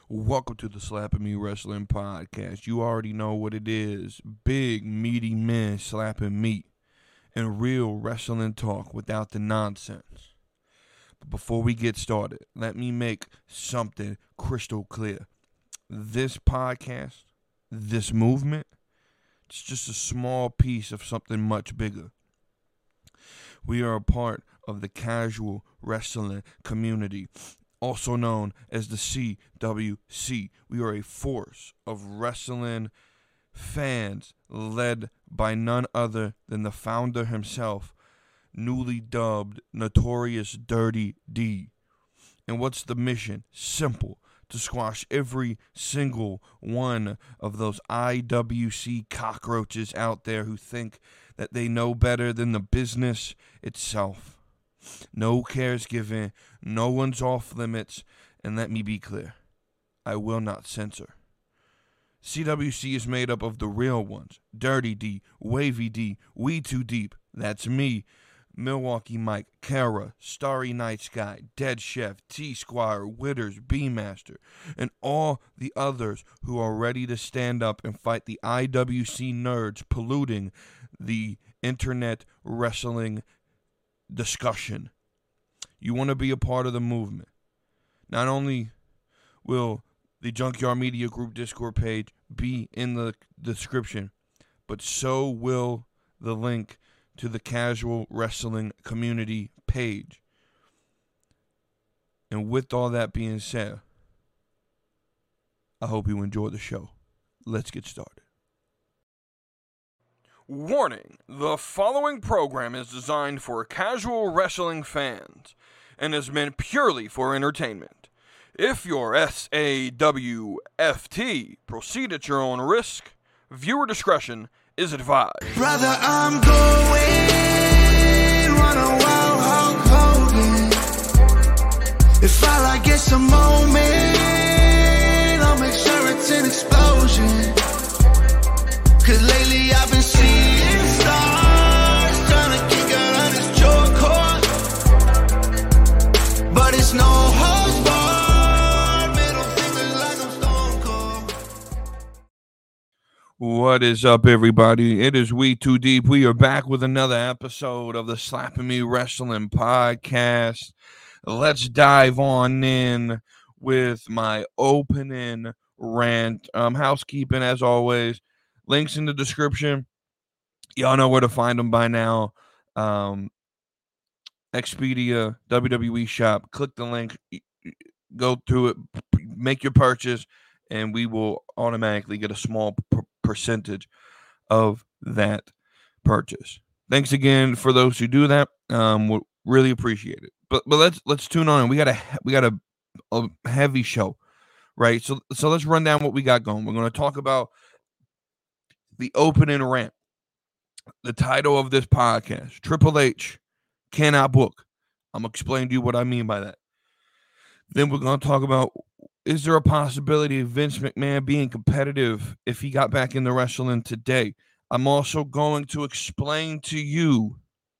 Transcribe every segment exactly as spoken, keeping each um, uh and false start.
Welcome to the Slapping Me Wrestling Podcast. You already know what it is. Big, meaty men slapping meat and real wrestling talk without the nonsense. But before we get started, let me make something crystal clear. This podcast, this movement, it's just a small piece of something much bigger. We are a part of the casual wrestling community, also known as the C W C. We are a force of wrestling fans led by none other than the founder himself, newly dubbed Notorious Dirty D. And what's the mission? Simple. To squash every single one of those I W C cockroaches out there who think that they know better than the business itself. No cares given, no one's off limits, and let me be clear, I will not censor. C W C is made up of the real ones, Dirty D, Wavy D, We Too Deep, that's me, Milwaukee Mike, Kara, Starry Night Sky, Dead Chef, T-Squire, Witters, B-Master, and all the others who are ready to stand up and fight the I W C nerds polluting the internet wrestling discussion. You want to be a part of the movement. Not only will the Junkyard Media Group Discord page be in the description, but so will the link to the Casual Wrestling Community page. And with all that being said, I hope you enjoy the show. Let's get started. Warning, the following program is designed for casual wrestling fans and is meant purely for entertainment. If you're S A W F T, proceed at your own risk. Viewer discretion is advised. Brother, I'm going run a wild Hulk Hogan. If I like get some moment, I'll make sure it's an explosion. Cause lately I've been seeing stars trying to kick out on this joy cord. But it's no holds barred. Middle fingers like I'm Stone Cold. What is up, everybody? It is We Too Deep. We are back with another episode of the Slapping Me Wrestling Podcast. Let's dive on in with my opening rant. Um, housekeeping, as always. Links in the description. Y'all know where to find them by now. Um, Expedia, W W E Shop. Click the link. Go through it. Make your purchase. And we will automatically get a small p- percentage of that purchase. Thanks again for those who do that. Um, we really appreciate it. But but let's let's tune on. We got a we got a, a heavy show, right? So so let's run down what we got going. We're going to talk about the opening rant. The title of this podcast, Triple H cannot book. I'm going to explain to you what I mean by that. Then we're going to talk about, is there a possibility of Vince McMahon being competitive if he got back into wrestling today? I'm also going to explain to you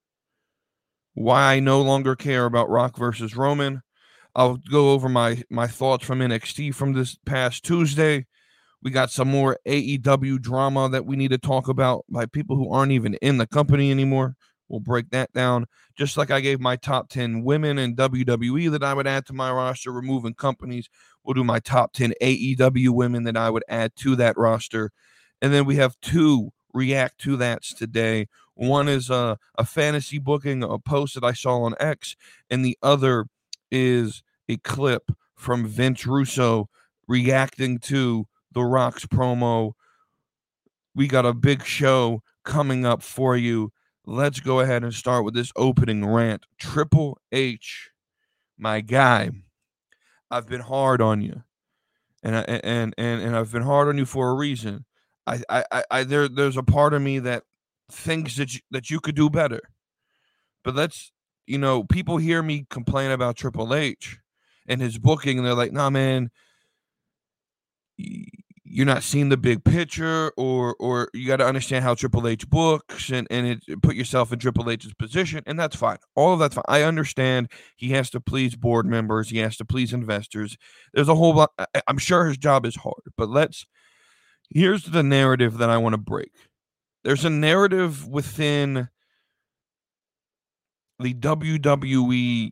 why I no longer care about Rock versus Roman. I'll go over my, my thoughts from N X T from this past Tuesday. We got some more A E W drama that we need to talk about by people who aren't even in the company anymore. We'll break that down. Just like I gave my top ten women in W W E that I would add to my roster, removing companies. We'll do my top ten A E W women that I would add to that roster. And then we have two react to that's today. One is a, a fantasy booking, a post that I saw on X, and the other is a clip from Vince Russo reacting to The Rock's promo. We got a big show coming up for you. Let's go ahead and start with this opening rant. Triple H, my guy, I've been hard on you, and I, and and and I've been hard on you for a reason. I I, I there there's a part of me that thinks that you, that you could do better, but let's you know people hear me complain about Triple H and his booking, and they're like, "Nah, man, you you're not seeing the big picture, or or you got to understand how Triple H books and, and it, put yourself in Triple H's position, and that's fine. All of that's fine. I understand he has to please board members. He has to please investors. There's a whole lot. I, I'm sure his job is hard, but let's, here's the narrative that I want to break. There's a narrative within the W W E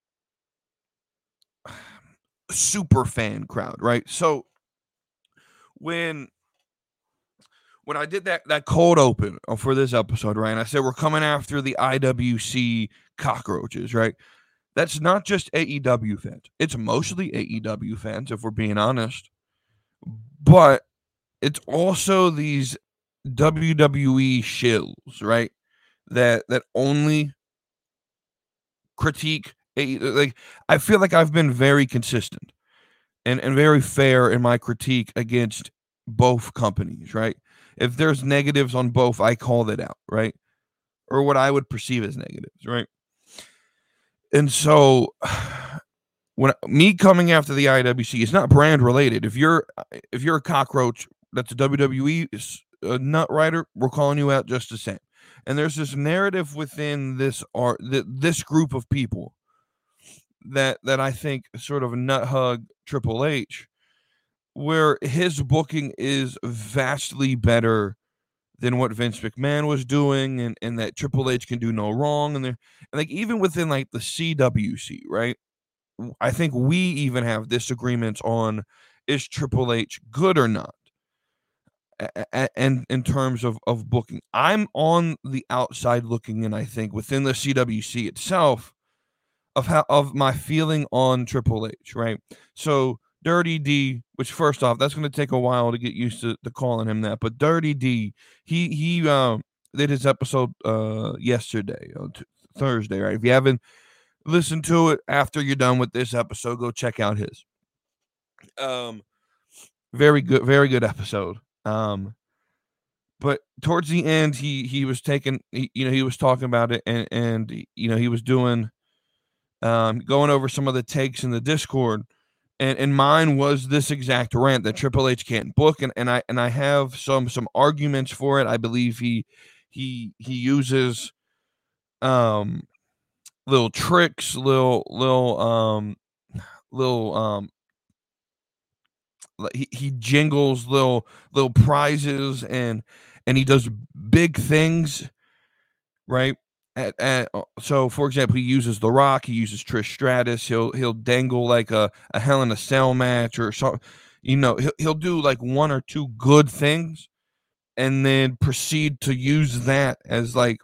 super fan crowd, right? So when when I did that that cold open for this episode, right, and I said we're coming after the I W C cockroaches, right? That's not just A E W fans. It's mostly A E W fans, if we're being honest. But it's also these W W E shills, right? That that only critique A E W. Like, I feel like I've been very consistent and, and very fair in my critique against both companies, right? If there's negatives on both, I call that out, right? Or what I would perceive as negatives, right? And so when me coming after the I W C, it's not brand related. If you're if you're a cockroach that's a W W E a nut rider, we're calling you out just the same. And there's this narrative within this art, th- this group of people that that I think sort of nut hug Triple H, where his booking is vastly better than what Vince McMahon was doing, and, and that Triple H can do no wrong. And, and like even within like the C W C, right? I think we even have disagreements on, is Triple H good or not? And in terms of, of booking, I'm on the outside looking in, I think, within the C W C itself, of how of my feeling on Triple H, right? So Dirty D, which first off, that's going to take a while to get used to, to calling him that, but Dirty D, he he um, did his episode uh, yesterday, on t- Thursday, right? If you haven't listened to it after you're done with this episode, go check out his. Um, very good, very good episode. Um, but towards the end, he he was taking, he, you know, he was talking about it, and and you know, he was doing, um, going over some of the takes in the Discord, and and mine was this exact rant that Triple H can't book, and and I and I have some some arguments for it. I believe he he he uses um little tricks, little little um little um. He, he jingles little little prizes, and and he does big things, right? At, at, so, for example, he uses The Rock, he uses Trish Stratus. He'll he'll dangle like a, a Hell in a Cell match or something. You know, he'll he'll do like one or two good things, and then proceed to use that as like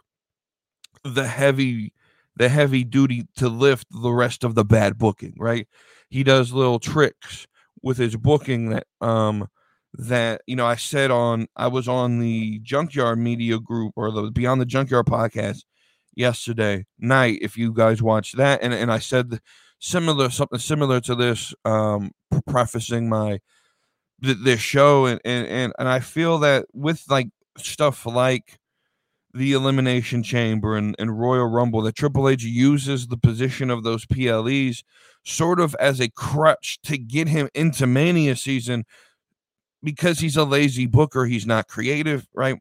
the heavy the heavy duty to lift the rest of the bad booking, right? He does little tricks with his booking that um that you know I said on I was on the Junkyard Media Group, or the Beyond the Junkyard podcast yesterday night, if you guys watched that, and and I said similar something similar to this, um prefacing my th- this show, and, and and and I feel that with like stuff like the Elimination Chamber and, and Royal Rumble, that Triple H uses the position of those P L Es sort of as a crutch to get him into Mania season, because he's a lazy booker. He's not creative, right?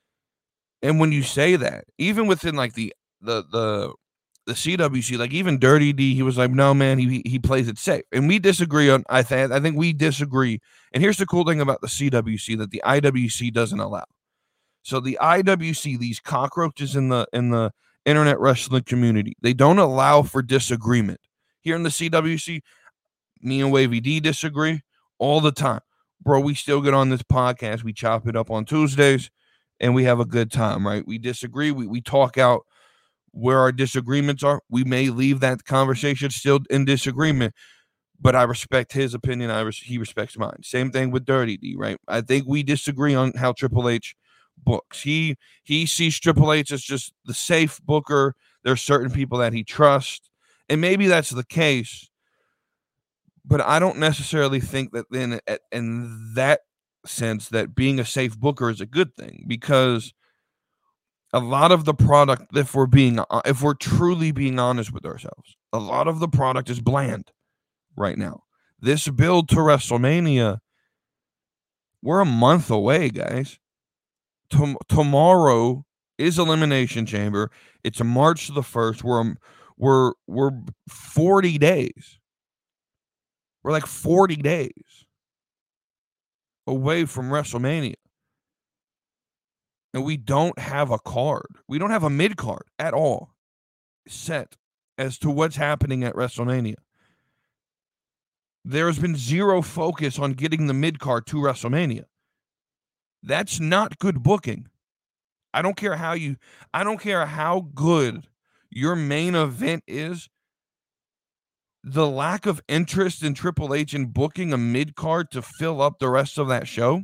And when you say that, even within like the the the the C W C, like even Dirty D, he was like, no, man, he he plays it safe. And we disagree on, I think, I think we disagree. And here's the cool thing about the C W C that the I W C doesn't allow. So the I W C, these cockroaches in the in the internet wrestling community, they don't allow for disagreement. Here in the C W C, me and Wavy D disagree all the time. Bro, we still get on this podcast. We chop it up on Tuesdays, and we have a good time, right? We disagree. We we talk out where our disagreements are. We may leave that conversation still in disagreement, but I respect his opinion. I res- he respects mine. Same thing with Dirty D, right? I think we disagree on how Triple H books. He he sees Triple H as just the safe booker. There's certain people that he trusts, and maybe that's the case, but I don't necessarily think that then at, in that sense that being a safe booker is a good thing, because a lot of the product, if we're being if we're truly being honest with ourselves, a lot of the product is bland right now. This build to WrestleMania we're a month away, guys. Tom- tomorrow is Elimination Chamber. It's March the first. We're we're we're forty days. We're like forty days away from WrestleMania. And we don't have a card. We don't have a mid card at all set as to what's happening at WrestleMania. There's been zero focus on getting the mid card to WrestleMania. That's not good booking. I don't care how you, I don't care how good your main event is. The lack of interest in Triple H in booking a mid card to fill up the rest of that show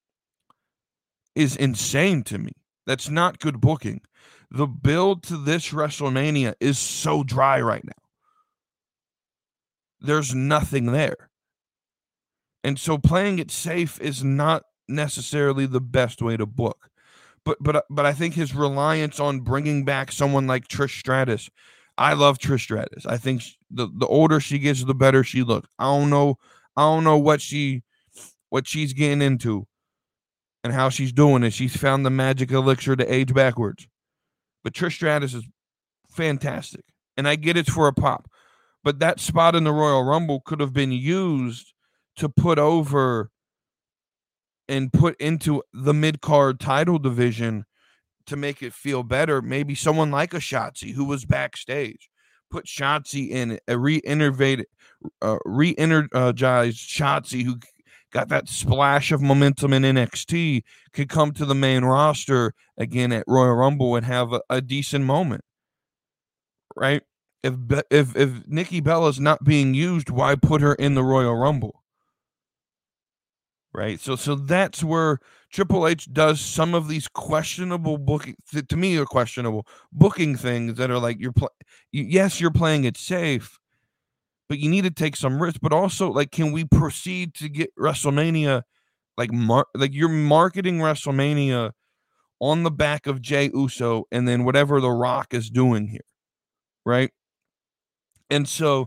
is insane to me. That's not good booking. The build to this WrestleMania is so dry right now. There's nothing there. And so playing it safe is not necessarily the best way to book. But but but I think his reliance on bringing back someone like Trish Stratus, I love Trish Stratus. I think the, the older she gets, the better she looks. I don't know I don't know what she what she's getting into and how she's doing it. She's found the magic elixir to age backwards. But Trish Stratus is fantastic. And I get it's for a pop. But that spot in the Royal Rumble could have been used to put over and put into the mid-card title division to make it feel better. Maybe someone like a Shotzi who was backstage. Put Shotzi in a re-innovated, uh, re-energized Shotzi who got that splash of momentum in N X T, could come to the main roster again at Royal Rumble and have a, a decent moment, right? If if if Nikki Bella's not being used, why put her in the Royal Rumble, right? So so that's where Triple H does some of these questionable booking, to me are questionable booking things that are like you're pl- yes you're playing it safe, but you need to take some risks. But also, like, can we proceed to get WrestleMania, like, mar- like you're marketing WrestleMania on the back of Jey Uso and then whatever The Rock is doing here, right? And so,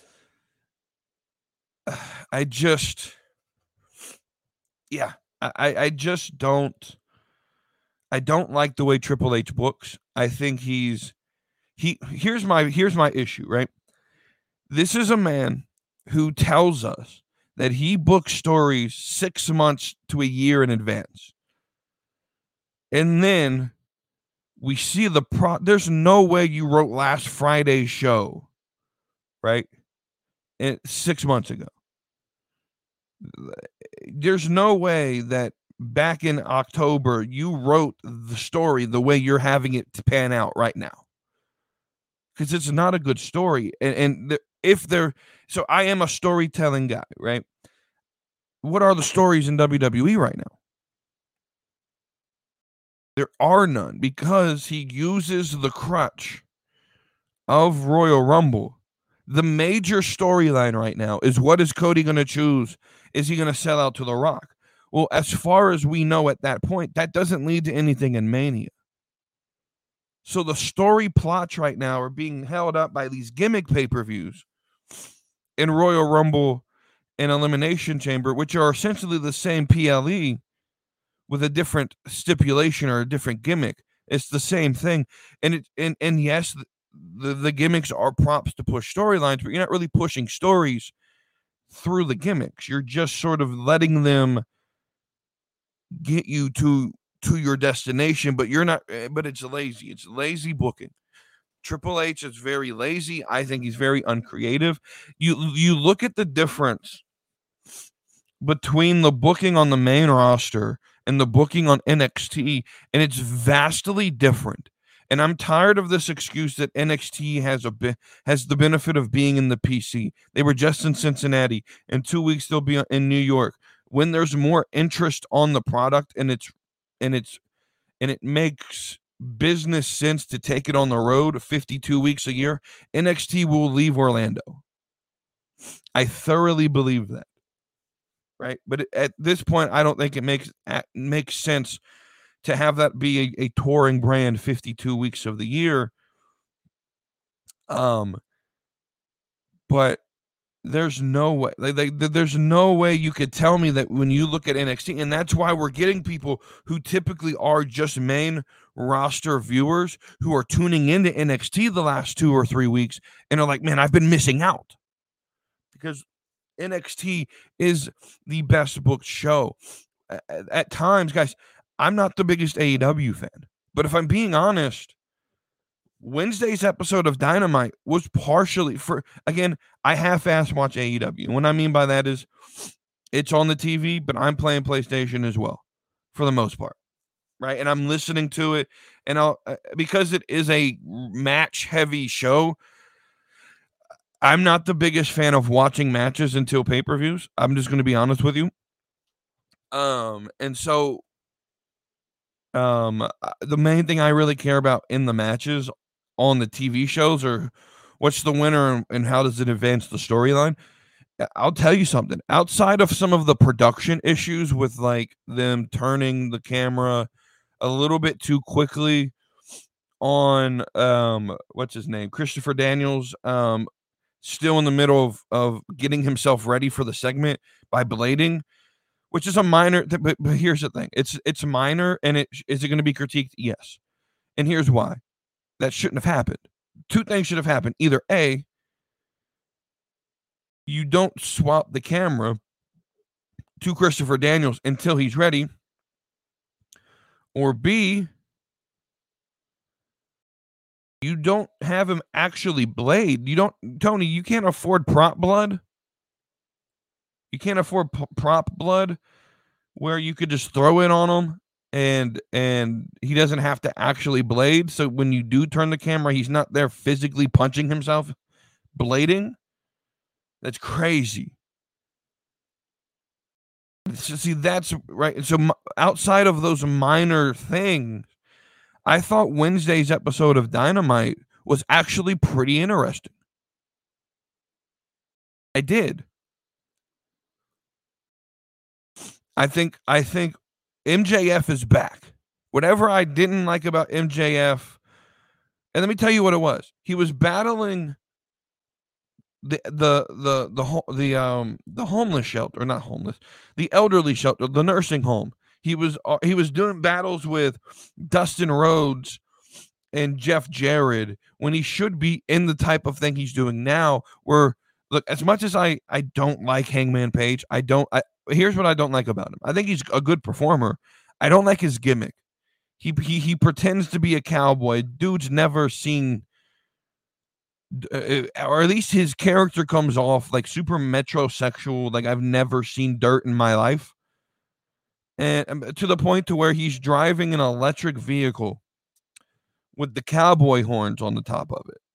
I just, yeah, I, I just don't, I don't like the way Triple H books. I think he's, he, here's my, here's my issue, right? This is a man who tells us that he books stories six months to a year in advance. And then we see the pro. There's no way you wrote last Friday's show, right? And six months ago. There's no way that back in October you wrote the story the way you're having it to pan out right now. Because it's not a good story. And, and the, if they're, so I am a storytelling guy, right? What are the stories in W W E right now? There are none, because he uses the crutch of Royal Rumble. The major storyline right now is, what is Cody going to choose? Is he going to sell out to The Rock? Well, as far as we know at that point, that doesn't lead to anything in Mania. So the story plots right now are being held up by these gimmick pay-per-views in Royal Rumble and Elimination Chamber, which are essentially the same P L E with a different stipulation or a different gimmick. It's the same thing. And it and, and yes, the, the, the gimmicks are props to push storylines, but you're not really pushing stories through the gimmicks. You're just sort of letting them get you to to your destination, but you're not, but it's lazy. It's lazy booking. Triple H is very lazy. I think he's very uncreative. You you look at the difference between the booking on the main roster and the booking on N X T, and it's vastly different. And I'm tired of this excuse that N X T has a be- has the benefit of being in the P C. They were just in Cincinnati. In two weeks, they'll be in New York. When there's more interest on the product and it's and it's and it makes business sense to take it on the road fifty-two weeks a year, N X T will leave Orlando. I thoroughly believe that. Right? But at this point, I don't think it makes makes sense to have that be a, a touring brand fifty-two weeks of the year. Um, but there's no way. Like, like, there's no way you could tell me that when you look at N X T, and that's why we're getting people who typically are just main roster viewers who are tuning into N X T the last two or three weeks and are like, man, I've been missing out. Because N X T is the best booked show. At, at times, guys, I'm not the biggest A E W fan, but if I'm being honest, Wednesday's episode of Dynamite was partially for, again, I half-ass watch A E W. What I mean by that is it's on the T V, but I'm playing PlayStation as well for the most part, right? And I'm listening to it, and I'll, because it is a match-heavy show, I'm not the biggest fan of watching matches until pay-per-views. I'm just going to be honest with you. Um, and so um, the main thing I really care about in the matches on the T V shows are what's the winner and how does it advance the storyline. I'll tell you something. Outside of some of the production issues with like them turning the camera a little bit too quickly on um, what's his name, Christopher Daniels, um, still in the middle of, of getting himself ready for the segment by blading, which is a minor th- but, but here's the thing. It's it's minor, and it is it going to be critiqued? Yes. And here's why. That shouldn't have happened. Two things should have happened. Either A, you don't swap the camera to Christopher Daniels until he's ready, or B, you don't have him actually blade. You don't, Tony, you can't afford prop blood. You can't afford p- prop blood where you could just throw it on him and and he doesn't have to actually blade. So when you do turn the camera, he's not there physically punching himself, blading. That's crazy. So, see, that's right. So outside of those minor things, I thought Wednesday's episode of Dynamite was actually pretty interesting. I did. I think I think M J F is back. Whatever I didn't like about M J F, and let me tell you what it was. He was battling the the the the the um the homeless shelter, or not homeless, the elderly shelter, the nursing home. He was uh, he was doing battles with Dustin Rhodes and Jeff Jarrett when he should be in the type of thing he's doing now. Where, look, as much as I I don't like Hangman Page, I don't. I, here's what I don't like about him. I think he's a good performer. I don't like his gimmick. He he he pretends to be a cowboy. Dude's never seen, uh, or at least his character comes off like super metrosexual. Like I've never seen dirt in my life. And to the point to where he's driving an electric vehicle with the cowboy horns on the top of it.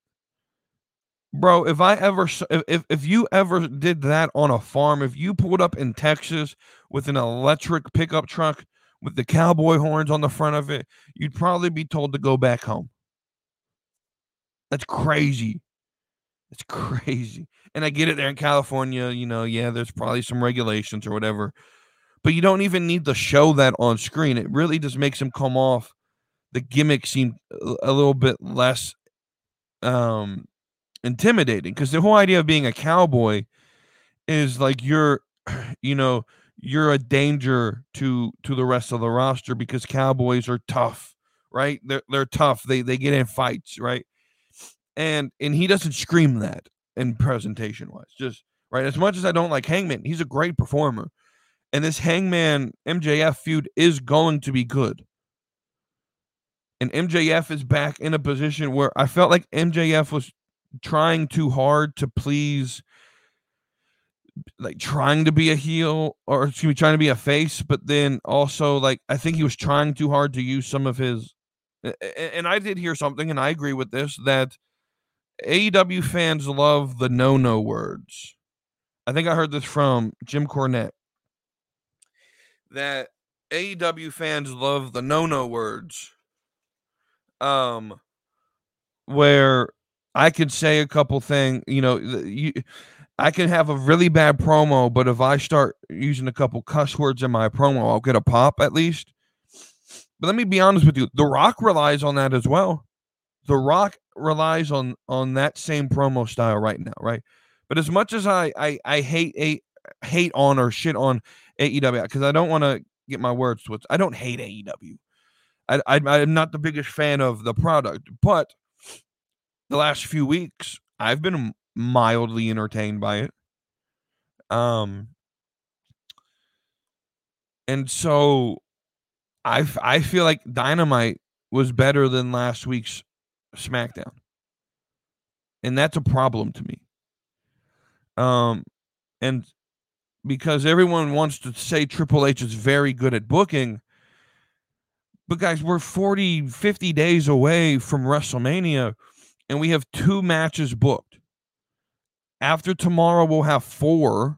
Bro, if I ever, if, if you ever did that on a farm, if you pulled up in Texas with an electric pickup truck with the cowboy horns on the front of it, you'd probably be told to go back home. That's crazy. It's crazy. And I get it there in California, you know, yeah, there's probably some regulations or whatever. But you don't even need to show that on screen. It really just makes him come off. The gimmick seem a little bit less um, intimidating, because the whole idea of being a cowboy is like you're, you know, you're a danger to to the rest of the roster because cowboys are tough, right? They're they're tough. They they get in fights, right? And and he doesn't scream that in presentation wise. Just right. As much as I don't like Hangman, he's a great performer. And this Hangman M J F feud is going to be good. And M J F is back in a position where I felt like M J F was trying too hard to please, like trying to be a heel, or excuse me, trying to be a face. But then also, like, I think he was trying too hard to use some of his. And I did hear something, and I agree with this, that A E W fans love the no-no words. I think I heard this from Jim Cornette. That A E W fans love the no-no words, um, where I could say a couple things, you know, you, I can have a really bad promo, but if I start using a couple cuss words in my promo, I'll get a pop at least. But let me be honest with you, The Rock relies on that as well. The Rock relies on on that same promo style right now, right? But as much as I I, I hate a hate on or shit on A E W, because I don't want to get my words twisted. I don't hate A E W. I, I I'm not the biggest fan of the product, but the last few weeks I've been mildly entertained by it. Um, and so I I feel like Dynamite was better than last week's SmackDown, and that's a problem to me. Um, and because everyone wants to say Triple H is very good at booking, but guys, we're forty, fifty days away from WrestleMania, and we have two matches booked. After tomorrow, we'll have four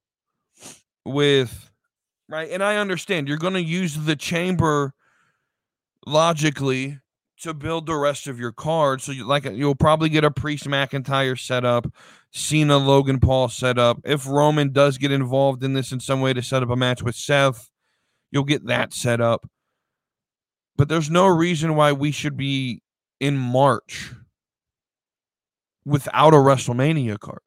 with, right? And I understand you're going to use the chamber logically to build the rest of your card. So you like you'll probably get a Priest McIntyre set up, Cena Logan Paul set up. If Roman does get involved in this in some way to set up a match with Seth, you'll get that set up. But there's no reason why we should be in March without a WrestleMania card.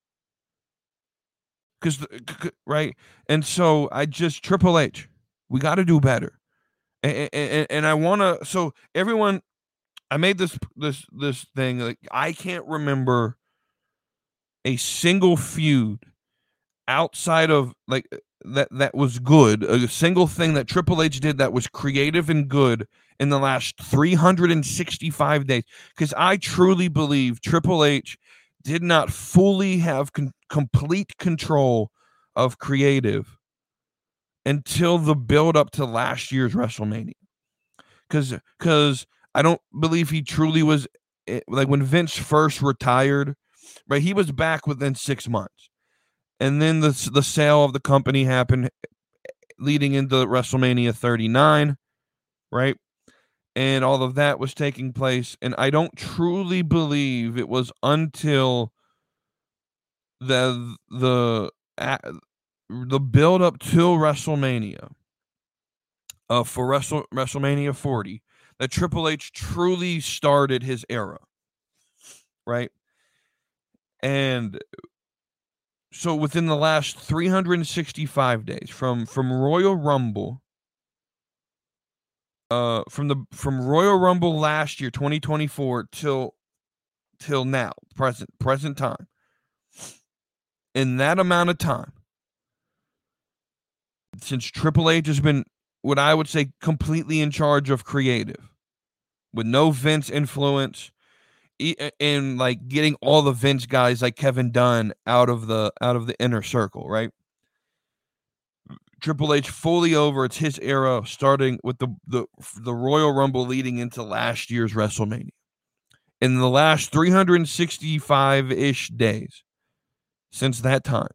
Because, right? And so I just, Triple H, we got to do better. And, and, and I want to, so everyone, I made this, this, this thing, like, I can't remember a single feud outside of, like, that, that was good, a single thing that Triple H did that was creative and good in the last three hundred sixty-five days. Because I truly believe Triple H did not fully have con- complete control of creative until the build up to last year's WrestleMania. Because because I don't believe he truly was, like when Vince first retired, right? He was back within six months. And then the, the sale of the company happened leading into WrestleMania thirty-nine, right? And all of that was taking place. And I don't truly believe it was until the the uh, the build up to WrestleMania, uh, for Wrestle, WrestleMania forty, that Triple H truly started his era, right? And so within the last three hundred sixty-five days, from from Royal Rumble, uh, from the from Royal Rumble last year, twenty twenty-four, till till now, present present time. In that amount of time, since Triple H has been what I would say completely in charge of creative, with no Vince influence, and like getting all the Vince guys like Kevin Dunn out of the out of the inner circle, right? Triple H fully over. It's his era, starting with the the the Royal Rumble leading into last year's WrestleMania. In the last three hundred sixty-five-ish days since that time,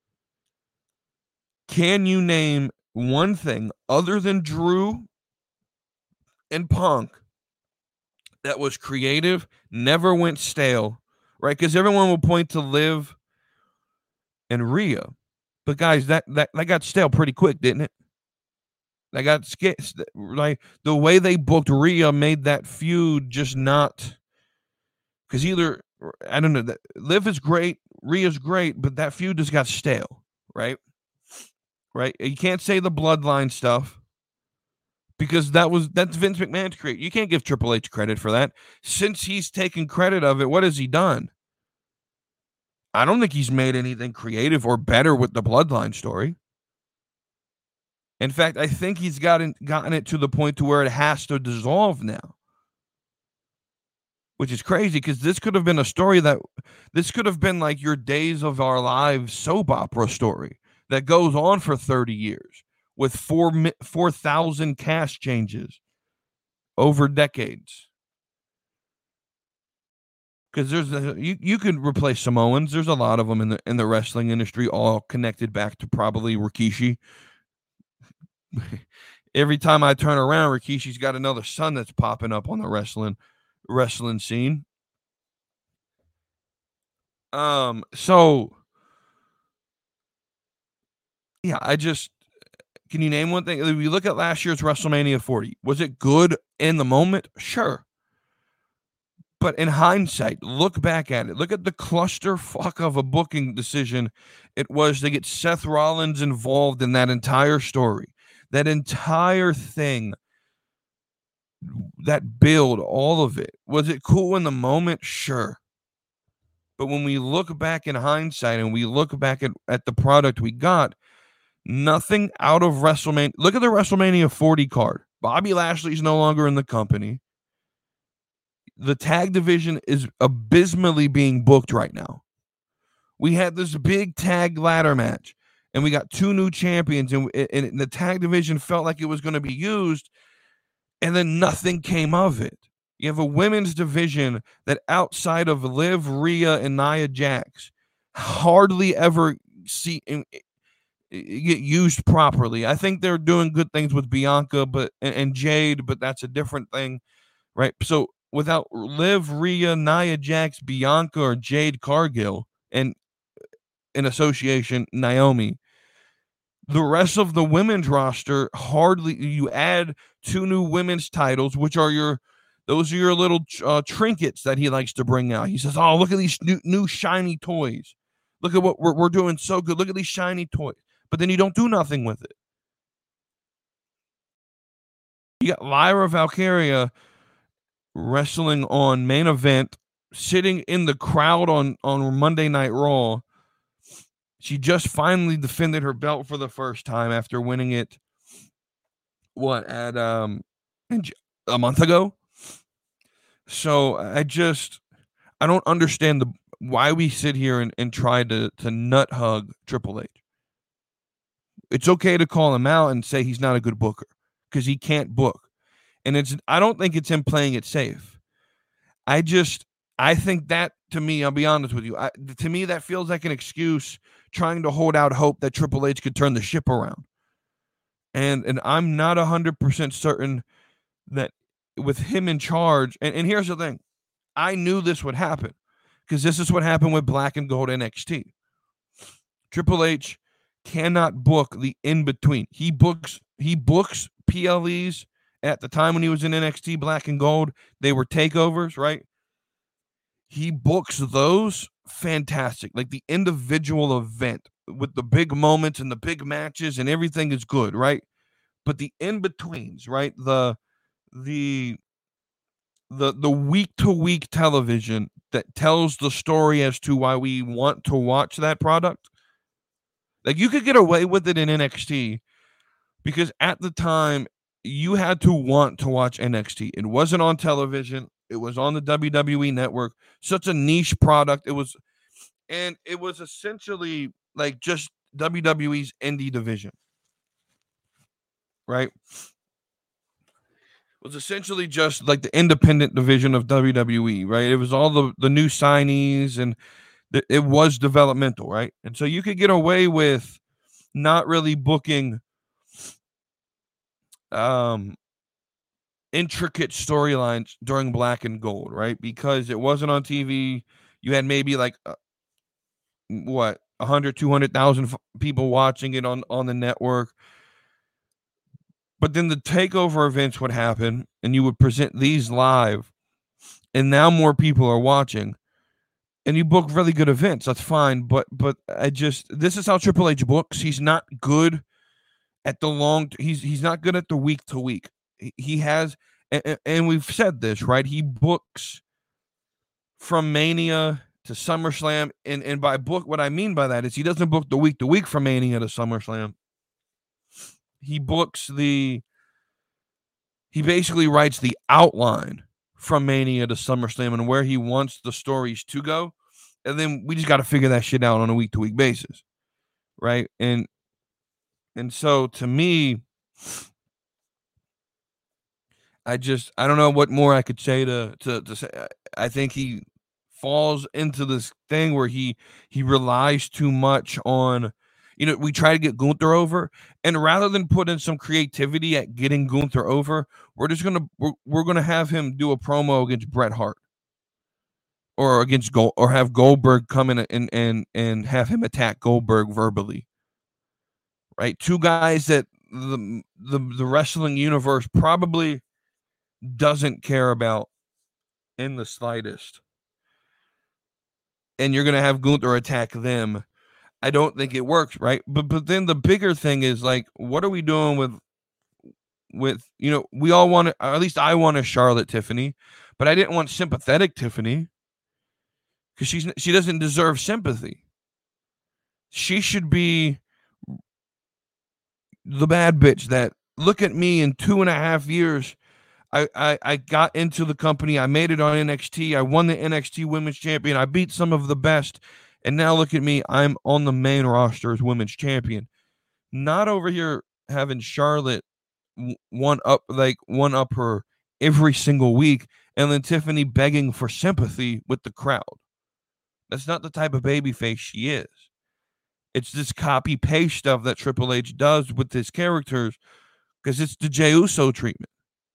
can you name one thing other than Drew and Punk that was creative, never went stale, right? Because everyone will point to Liv and Rhea. But guys, that, that, that got stale pretty quick, didn't it? That got scared. Like the way they booked Rhea made that feud just not, because either, I don't know, that Liv is great, Rhea's great, but that feud just got stale, right? Right? You can't say the bloodline stuff, because that was that's Vince McMahon's create. You can't give Triple H credit for that. Since he's taken credit of it, what has he done? I don't think he's made anything creative or better with the bloodline story. In fact, I think he's gotten gotten it to the point to where it has to dissolve now. Which is crazy, because this could have been a story that this could have been like your Days of Our Lives soap opera story that goes on for thirty years with four four thousand cast changes over decades. Because there's a, you you could replace Samoans. There's a lot of them in the in the wrestling industry, all connected back to probably Rikishi. Every time I turn around, Rikishi's got another son that's popping up on the wrestling wrestling scene. Um, so yeah, I just can you name one thing? If you look at last year's WrestleMania forty, was it good in the moment? Sure. But in hindsight, look back at it. Look at the clusterfuck of a booking decision it was to get Seth Rollins involved in that entire story. That entire thing, that build, all of it. Was it cool in the moment? Sure. But when we look back in hindsight and we look back at, at the product we got, nothing out of WrestleMania. Look at the WrestleMania forty card. Bobby Lashley's no longer in the company. The tag division is abysmally being booked right now. We had this big tag ladder match, and we got two new champions, and, and the tag division felt like it was going to be used, and then nothing came of it. You have a women's division that outside of Liv, Rhea, and Nia Jax hardly ever see get used properly. I think they're doing good things with Bianca but and, and Jade, but that's a different thing, right? So without Liv, Rhea, Nia Jax, Bianca, or Jade Cargill, and in association, Naomi, the rest of the women's roster hardly, you add two new women's titles, which are your, those are your little uh, trinkets that he likes to bring out. He says, oh, look at these new, new shiny toys. Look at what we're, we're doing so good. Look at these shiny toys. But then you don't do nothing with it. You got Lyra Valkyria wrestling on Main Event, sitting in the crowd on, on Monday Night Raw. She just finally defended her belt for the first time after winning it, what, at um a month ago? So I just, I don't understand the why we sit here and, and try to, to nut hug Triple H. It's okay to call him out and say he's not a good booker because he can't book. And it's, I don't think it's him playing it safe. I just, I think that, to me, I'll be honest with you, I, to me, that feels like an excuse trying to hold out hope that Triple H could turn the ship around. And and I'm not one hundred percent certain that with him in charge, and, and here's the thing, I knew this would happen because this is what happened with Black and Gold N X T. Triple H cannot book the in-between. He books, he books P L Es at the time when he was in N X T Black and Gold. They were takeovers, right? He books those fantastic, like the individual event with the big moments and the big matches and everything is good, right? But the in-betweens, right? The the the the week-to-week television that tells the story as to why we want to watch that product. Like, you could get away with it in N X T because at the time you had to want to watch N X T. It wasn't on television. It was on the W W E network. Such a niche product. It was, and it was essentially like just W W E's indie division, right? It was essentially just like the independent division of W W E, right? It was all the, the new signees and th- it was developmental, right? And so you could get away with not really booking um, intricate storylines during Black and Gold, right? Because it wasn't on T V. You had maybe like uh, what, one hundred, two hundred thousand f- people watching it on, on the network. But then the takeover events would happen and you would present these live and now more people are watching and you book really good events. That's fine. But, but I just, this is how Triple H books. He's not good at the long, he's, he's not good at the week to week. He has, and, and we've said this, right? He books from Mania to SummerSlam. And, and by book, what I mean by that is he doesn't book the week to week from Mania to SummerSlam. He books the, he basically writes the outline from Mania to SummerSlam and where he wants the stories to go. And then we just got to figure that shit out on a week to week basis. Right. And, and so to me, I just, I don't know what more I could say to, to, to say. I think he falls into this thing where he, he relies too much on, you know, we try to get Gunther over, and rather than put in some creativity at getting Gunther over, we're just going to, we're, we're going to have him do a promo against Bret Hart or against Gold, or have Goldberg come in and, and, and have him attack Goldberg verbally, right? Two guys that the, the, the wrestling universe probably doesn't care about in the slightest. And you're going to have Gunther attack them. I don't think it works, right? But but then the bigger thing is, like, what are we doing with with you know, we all want to, or at least I want a Charlotte Tiffany, but I didn't want sympathetic Tiffany because she's she doesn't deserve sympathy. She should be the bad bitch that, look at me, in two and a half years, I, I, I got into the company. I made it on N X T. I won the N X T Women's Champion. I beat some of the best. And now look at me. I'm on the main roster as Women's Champion. Not over here having Charlotte one up, like one up her every single week, and then Tiffany begging for sympathy with the crowd. That's not the type of babyface she is. It's this copy paste stuff that Triple H does with his characters because it's the Jey Uso treatment.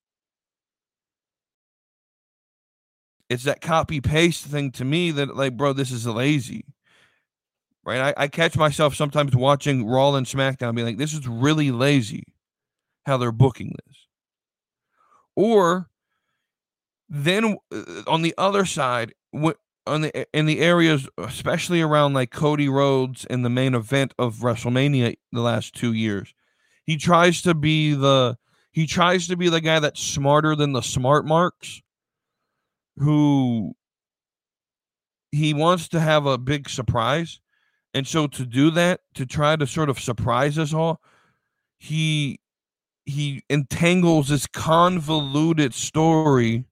It's that copy paste thing to me that, like, bro, this is lazy. Right? I, I catch myself sometimes watching Raw and SmackDown being like, this is really lazy how they're booking this. Or then uh, on the other side, what on the in the areas, especially around like Cody Rhodes in the main event of WrestleMania the last two years, he tries to be the he tries to be the guy that's smarter than the smart marks, who he wants to have a big surprise. And so to do that, to try to sort of surprise us all, he he entangles this convoluted story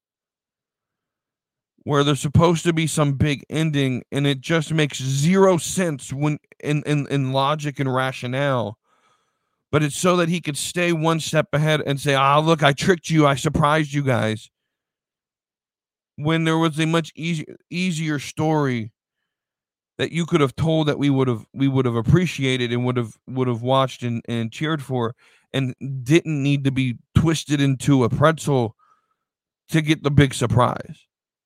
where there's supposed to be some big ending, and it just makes zero sense when in, in, in logic and rationale. But it's so that he could stay one step ahead and say, ah, look, I tricked you. I surprised you guys. When there was a much easier, easier story that you could have told that we would have we would have appreciated and would have would have watched and, and cheered for, and didn't need to be twisted into a pretzel to get the big surprise.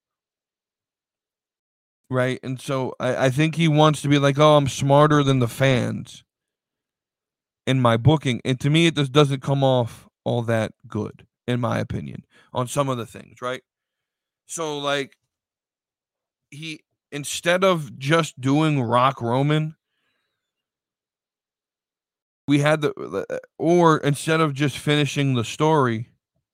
Right? And so I, I think he wants to be like, oh, I'm smarter than the fans in my booking. And to me, it just doesn't come off all that good, in my opinion, on some of the things, right? So, like, he, instead of just doing Rock Roman, we had the, or instead of just finishing the story,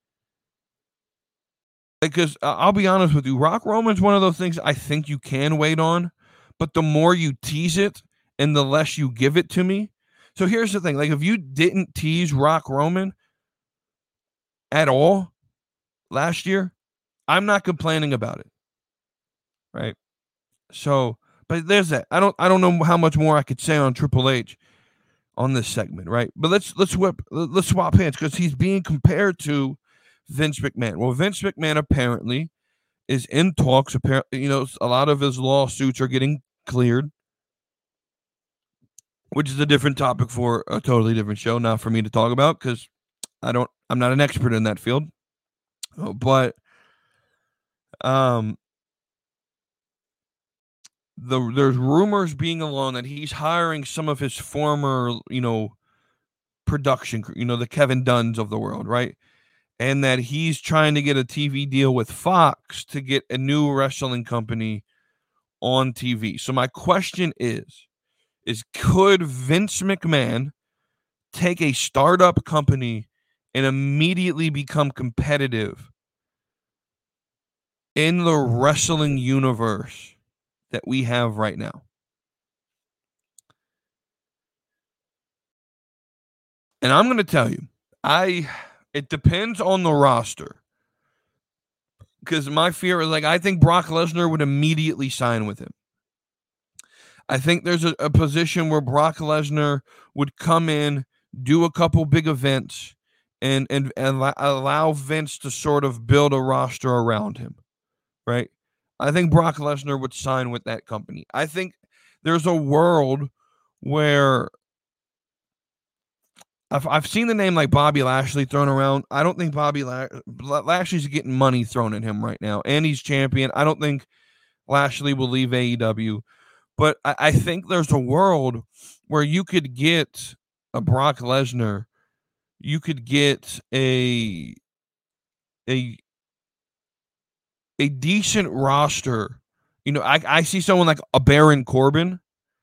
because uh, I'll be honest with you, Rock Roman's one of those things I think you can wait on, but the more you tease it and the less you give it to me. So here's the thing. Like, if you didn't tease Rock Roman at all last year, I'm not complaining about it. Right? So, but there's that. I don't I don't know how much more I could say on Triple H on this segment, right? But let's let's whip let's swap hands, because he's being compared to Vince McMahon. Well, Vince McMahon apparently is in talks. Apparently, you know, a lot of his lawsuits are getting cleared, which is a different topic for a totally different show, not for me to talk about, because I don't, I'm not an expert in that field. But um, the there's rumors being along that he's hiring some of his former, you know, production, you know, the Kevin Dunns of the world, right? And that he's trying to get a T V deal with Fox to get a new wrestling company on T V. So my question is, is could Vince McMahon take a startup company and immediately become competitive in the wrestling universe that we have right now? And I'm going to tell you, I... it depends on the roster, because my fear is, like, I think Brock Lesnar would immediately sign with him. I think there's a, a position where Brock Lesnar would come in, do a couple big events, and, and, and allow Vince to sort of build a roster around him, right? I think Brock Lesnar would sign with that company. I think there's a world where I've, I've seen the name like Bobby Lashley thrown around. I don't think Bobby La- Lashley's getting money thrown at him right now, and he's champion. I don't think Lashley will leave A E W, but I, I think there's a world where you could get a Brock Lesnar, you could get a a a decent roster. You know, I, I see someone like a Baron Corbin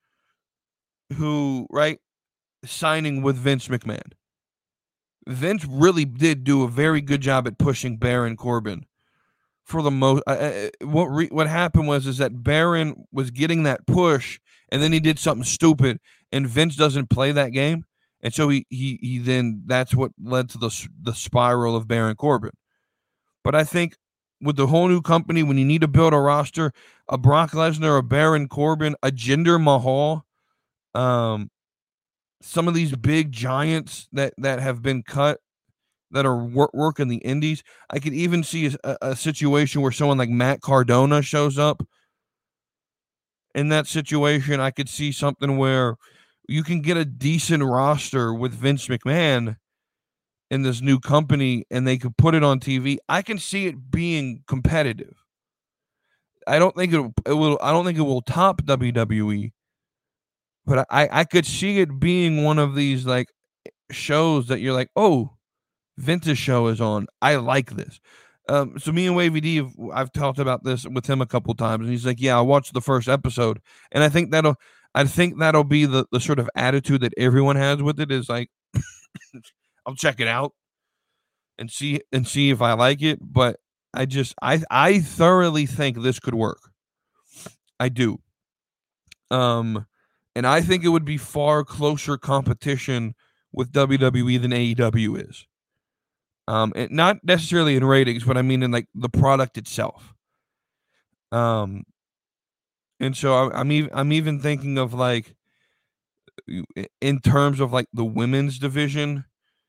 who, right, signing with Vince McMahon. Vince really did do a very good job at pushing Baron Corbin. For the most, uh, what re, what happened was is that Baron was getting that push, and then he did something stupid, and Vince doesn't play that game, and so he he he then that's what led to the the spiral of Baron Corbin. But I think with the whole new company, when you need to build a roster, a Brock Lesnar, a Baron Corbin, a Jinder Mahal, um, some of these big giants that that have been cut, that are work, working the indies. I could even see a, a situation where someone like Matt Cardona shows up. In that situation, I could see something where you can get a decent roster with Vince McMahon in this new company, and they could put it on T V. I can see it being competitive. I don't think it, it will. I don't think it will top W W E, but I I could see it being one of these like shows that you're like, oh, Vince's show is on. I like this. Um, so me and Wavy D, have, I've talked about this with him a couple times, and he's like, "Yeah, I watched the first episode," and I think that'll, I think that'll be the the sort of attitude that everyone has with it. Is like, I'll check it out and see and see if I like it. But I just, I I thoroughly think this could work. I do. Um, and I think it would be far closer competition with W W E than A E W is. Um, and not necessarily in ratings, but I mean in like the product itself. Um, and so I, I'm even I'm even thinking of like in terms of like the women's division.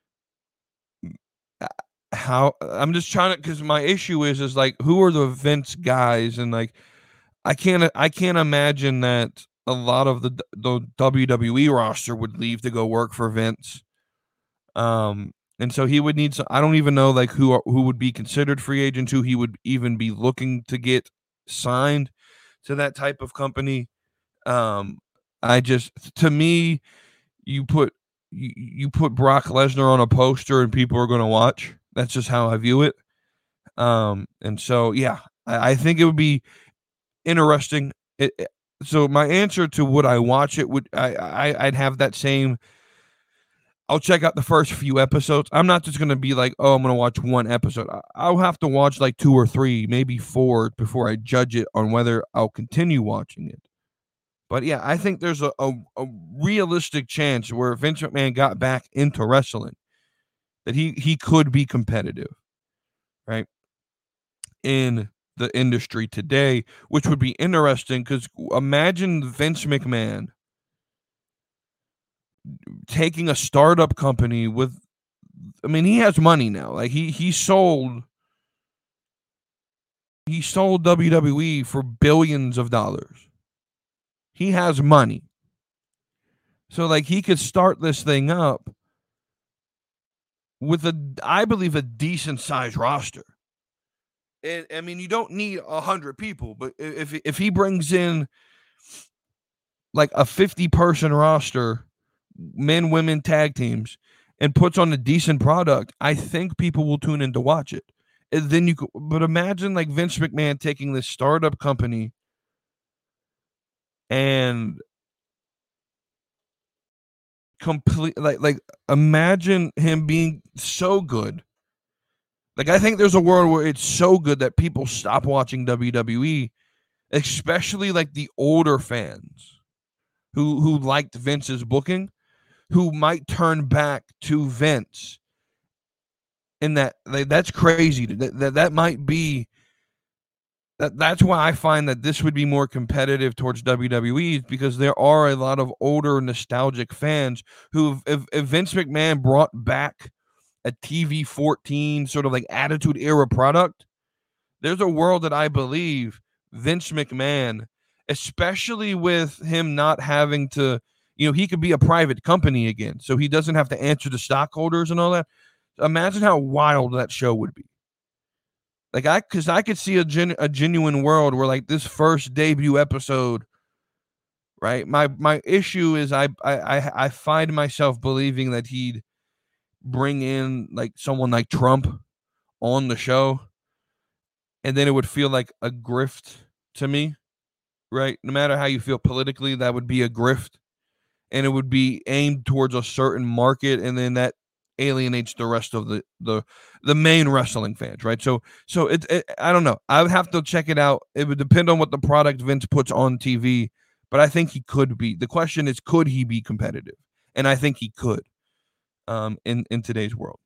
How I'm just trying to, because my issue is is like, who are the Vince guys, and like I can't I can't imagine that a lot of the the W W E roster would leave to go work for Vince. Um. And so he would need some, I don't even know like who who would be considered free agents, who he would even be looking to get signed to that type of company. Um, I just, to me, you put you, you put Brock Lesnar on a poster and people are going to watch. That's just how I view it. Um, and so yeah, I, I think it would be interesting. It, it, so my answer to would I watch it would I, I I'd have that same. I'll check out the first few episodes. I'm not just going to be like, oh, I'm going to watch one episode. I'll have to watch like two or three, maybe four, before I judge it on whether I'll continue watching it. But yeah, I think there's a, a, a realistic chance where Vince McMahon got back into wrestling, that he, he could be competitive, right, in the industry today, which would be interesting because imagine Vince McMahon taking a startup company with, I mean, he has money now. Like he he sold he sold W W E for billions of dollars. He has money. So like he could start this thing up with a, I believe, a decent sized roster. And I mean, you don't need a hundred people, but if if he brings in like a fifty person roster, men, women, tag teams, and puts on a decent product, I think people will tune in to watch it. And then you could, but imagine like Vince McMahon taking this startup company and complete, like, like imagine him being so good. Like, I think there's a world where it's so good that people stop watching W W E, especially like the older fans who, who liked Vince's booking, who might turn back to Vince. And that, like, that's crazy. That, that that might be that. That's why I find that this would be more competitive towards W W E, because there are a lot of older nostalgic fans who, if, if Vince McMahon brought back a T V fourteen sort of like Attitude Era product, there's a world that I believe Vince McMahon, especially with him not having to, you know, he could be a private company again, so he doesn't have to answer to stockholders and all that. Imagine how wild that show would be. Like, I, because I could see a, gen, a genuine world where, like, this first debut episode, right? My my issue is I I I find myself believing that he'd bring in like someone like Trump on the show, and then it would feel like a grift to me, right? No matter how you feel politically, that would be a grift, and it would be aimed towards a certain market, and then that alienates the rest of the the the main wrestling fans, right? So so it, it I don't know. I would have to check it out. It would depend on what the product Vince puts on T V, but I think he could be. The question is, could he be competitive? And I think he could, um, in in today's world.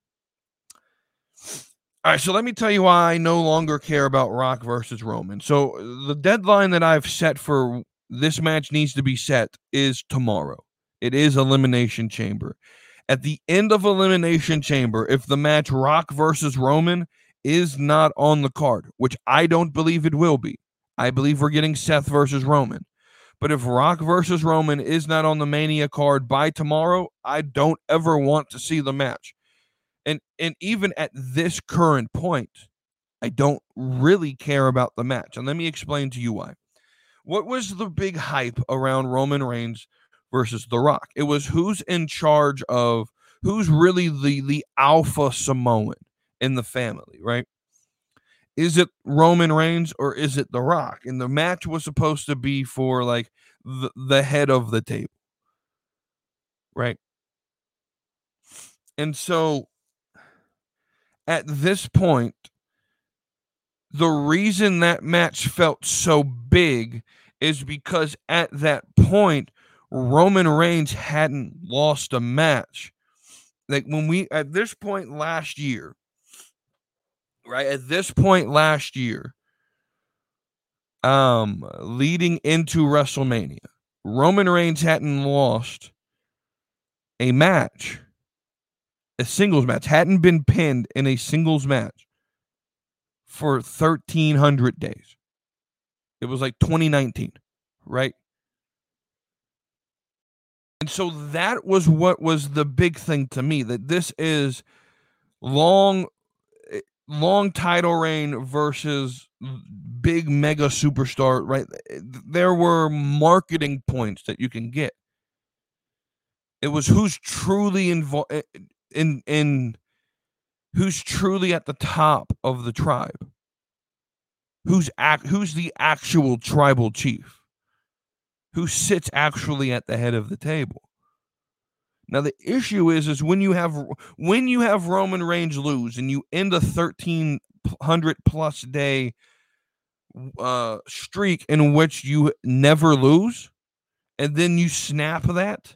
All right, so let me tell you why I no longer care about Rock versus Roman. So the deadline that I've set for this match needs to be set is tomorrow. It is Elimination Chamber. At the end of Elimination Chamber, if the match Rock versus Roman is not on the card, which I don't believe it will be, I believe we're getting Seth versus Roman. But if Rock versus Roman is not on the Mania card by tomorrow, I don't ever want to see the match. And and even at this current point, I don't really care about the match. And let me explain to you why. What was the big hype around Roman Reigns versus The Rock? It was who's in charge of, who's really the, the alpha Samoan in the family, right? Is it Roman Reigns or is it The Rock? And the match was supposed to be for like the, the head of the table, right? And so at this point, the reason that match felt so big is because at that point, Roman Reigns hadn't lost a match. Like when we, at this point last year, right? At this point last year, um, leading into WrestleMania, Roman Reigns hadn't lost a match. A singles match, hadn't been pinned in a singles match for thirteen hundred days. It was like twenty nineteen, right? And so that was what was the big thing to me, that this is long, long title reign versus big mega superstar, right? There were marketing points that you can get. It was who's truly involved. In in who's truly at the top of the tribe, who's act who's the actual tribal chief, who sits actually at the head of the table. Now the issue is is when you have when you have Roman Reigns lose and you end a thirteen hundred plus day uh, streak in which you never lose, and then you snap that.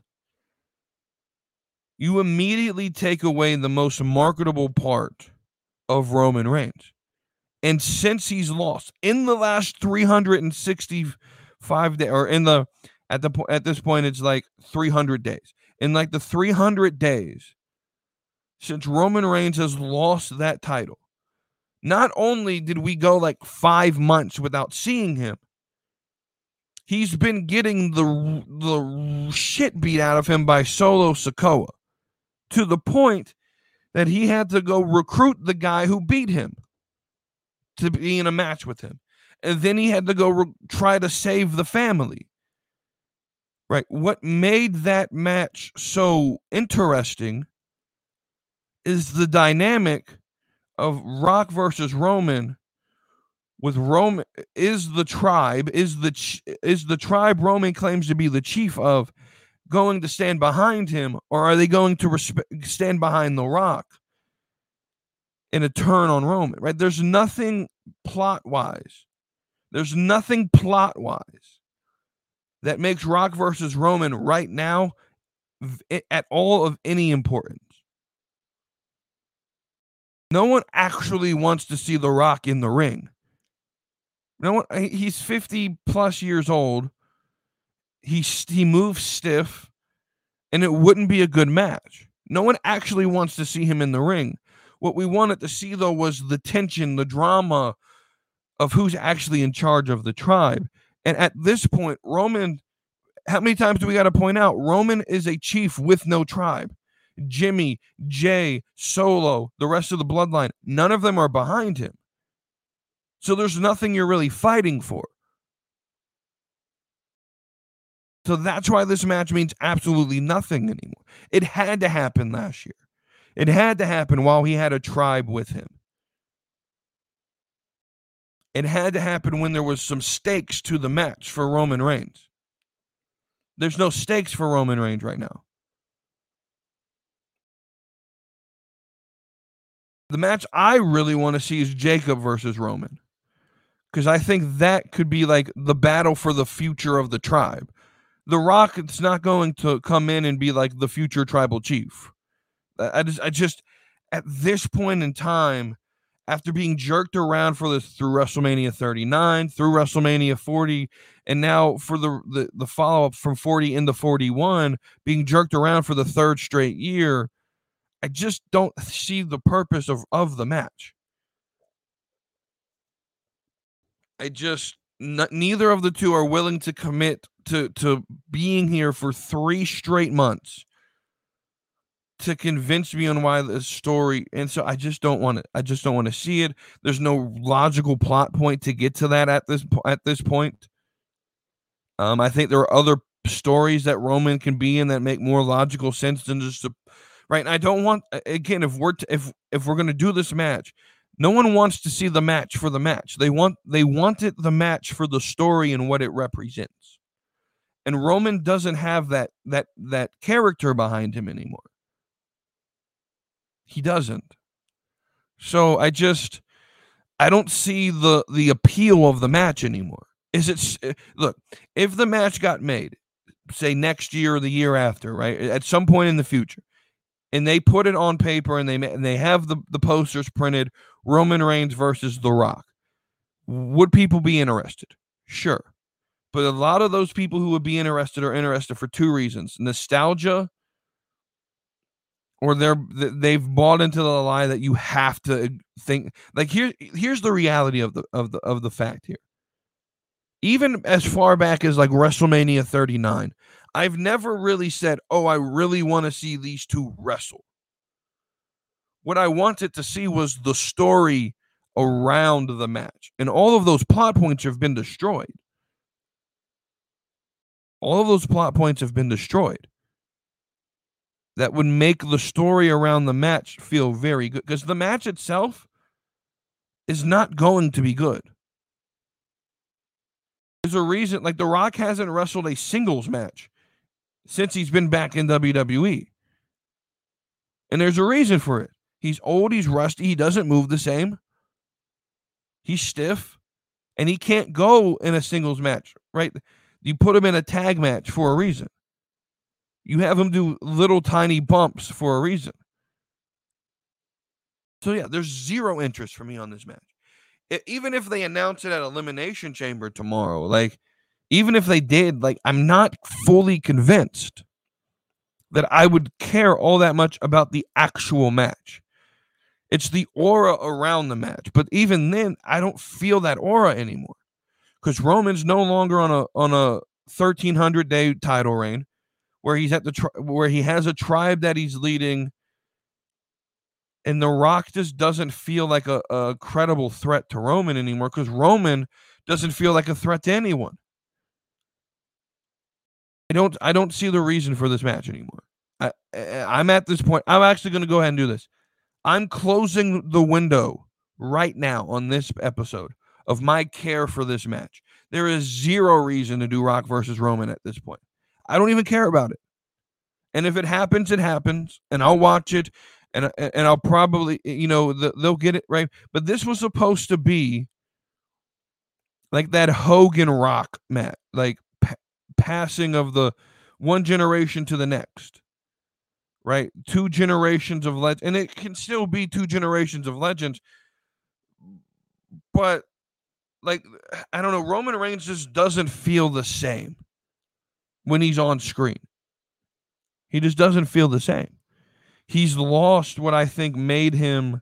You immediately take away the most marketable part of Roman Reigns. And since he's lost in the last three hundred sixty-five days, or in the at the at this point it's like three hundred days. In like the three hundred days since Roman Reigns has lost that title, not only did we go like five months without seeing him, he's been getting the the shit beat out of him by Solo Sikoa, to the point that he had to go recruit the guy who beat him to be in a match with him. And then he had to go re- try to save the family. Right? What made that match so interesting is the dynamic of Rock versus Roman. With Roman, is the tribe, is the ch- is the tribe Roman claims to be the chief of going to stand behind him, or are they going to respe- stand behind The Rock in a turn on Roman, right? There's nothing plot-wise. There's nothing plot-wise that makes Rock versus Roman right now v- at all of any importance. No one actually wants to see The Rock in the ring. No one, he's fifty plus years old. He, he moves stiff, and it wouldn't be a good match. No one actually wants to see him in the ring. What we wanted to see, though, was the tension, the drama of who's actually in charge of the tribe. And at this point, Roman, how many times do we got to point out? Roman is a chief with no tribe. Jimmy, Jay, Solo, the rest of the bloodline, none of them are behind him. So there's nothing you're really fighting for. So that's why this match means absolutely nothing anymore. It had to happen last year. It had to happen while he had a tribe with him. It had to happen when there was some stakes to the match for Roman Reigns. There's no stakes for Roman Reigns right now. The match I really want to see is Jacob versus Roman. Because I think that could be like the battle for the future of the tribe. The Rock is not going to come in and be like the future tribal chief. I just, I just, at this point in time, after being jerked around for this through WrestleMania thirty-nine, through WrestleMania forty, and now for the, the, the follow-up from forty into forty-one, being jerked around for the third straight year, I just don't see the purpose of, of the match. I just, n- neither of the two are willing to commit to, to being here for three straight months to convince me on why this story. And so I just don't want to, I just don't want to see it. There's no logical plot point to get to that at this, at this point. Um, I think there are other stories that Roman can be in that make more logical sense than just to, right. And I don't want, again, if we're, t- if, if we're going to do this match, no one wants to see the match for the match. They want, they wanted the match for the story and what it represents. And Roman doesn't have that, that, that character behind him anymore. He doesn't. So I just, I don't see the, the appeal of the match anymore. Is it, look, if the match got made, say next year or the year after, right, at some point in the future, and they put it on paper and they and they have the, the posters printed, Roman Reigns versus The Rock, would people be interested? Sure. But a lot of those people who would be interested are interested for two reasons: nostalgia, or they're they've bought into the lie that you have to think. Like here, here's the reality of the of the of the fact here. Even as far back as like WrestleMania thirty-nine, I've never really said, oh, I really want to see these two wrestle. What I wanted to see was the story around the match. And all of those plot points have been destroyed. All of those plot points have been destroyed. That would make the story around the match feel very good. Because the match itself is not going to be good. There's a reason, like The Rock hasn't wrestled a singles match since he's been back in W W E. And there's a reason for it. He's old, he's rusty, he doesn't move the same. He's stiff, and he can't go in a singles match, right? You put him in a tag match for a reason. You have him do little tiny bumps for a reason. So yeah, there's zero interest for me on this match. It, even if they announce it at Elimination Chamber tomorrow, like, even if they did, like, I'm not fully convinced that I would care all that much about the actual match. It's the aura around the match. But even then, I don't feel that aura anymore. Because Roman's no longer on a on a thirteen hundred day title reign where he's at the tri- where he has a tribe that he's leading. And The Rock just doesn't feel like a, a credible threat to Roman anymore, because Roman doesn't feel like a threat to anyone. I don't I don't see the reason for this match anymore. I, I'm at this point. I'm actually going to go ahead and do this. I'm closing the window right now on this episode of my care for this match. There is zero reason to do Rock versus Roman at this point. I don't even care about it. And if it happens, it happens, and I'll watch it, and and I'll probably, you know, the, they'll get it right. But this was supposed to be like that Hogan Rock match, like pa- passing of the one generation to the next. Right? Two generations of legends. And it can still be two generations of legends. But, like, I don't know. Roman Reigns just doesn't feel the same when he's on screen. He just doesn't feel the same. He's lost what I think made him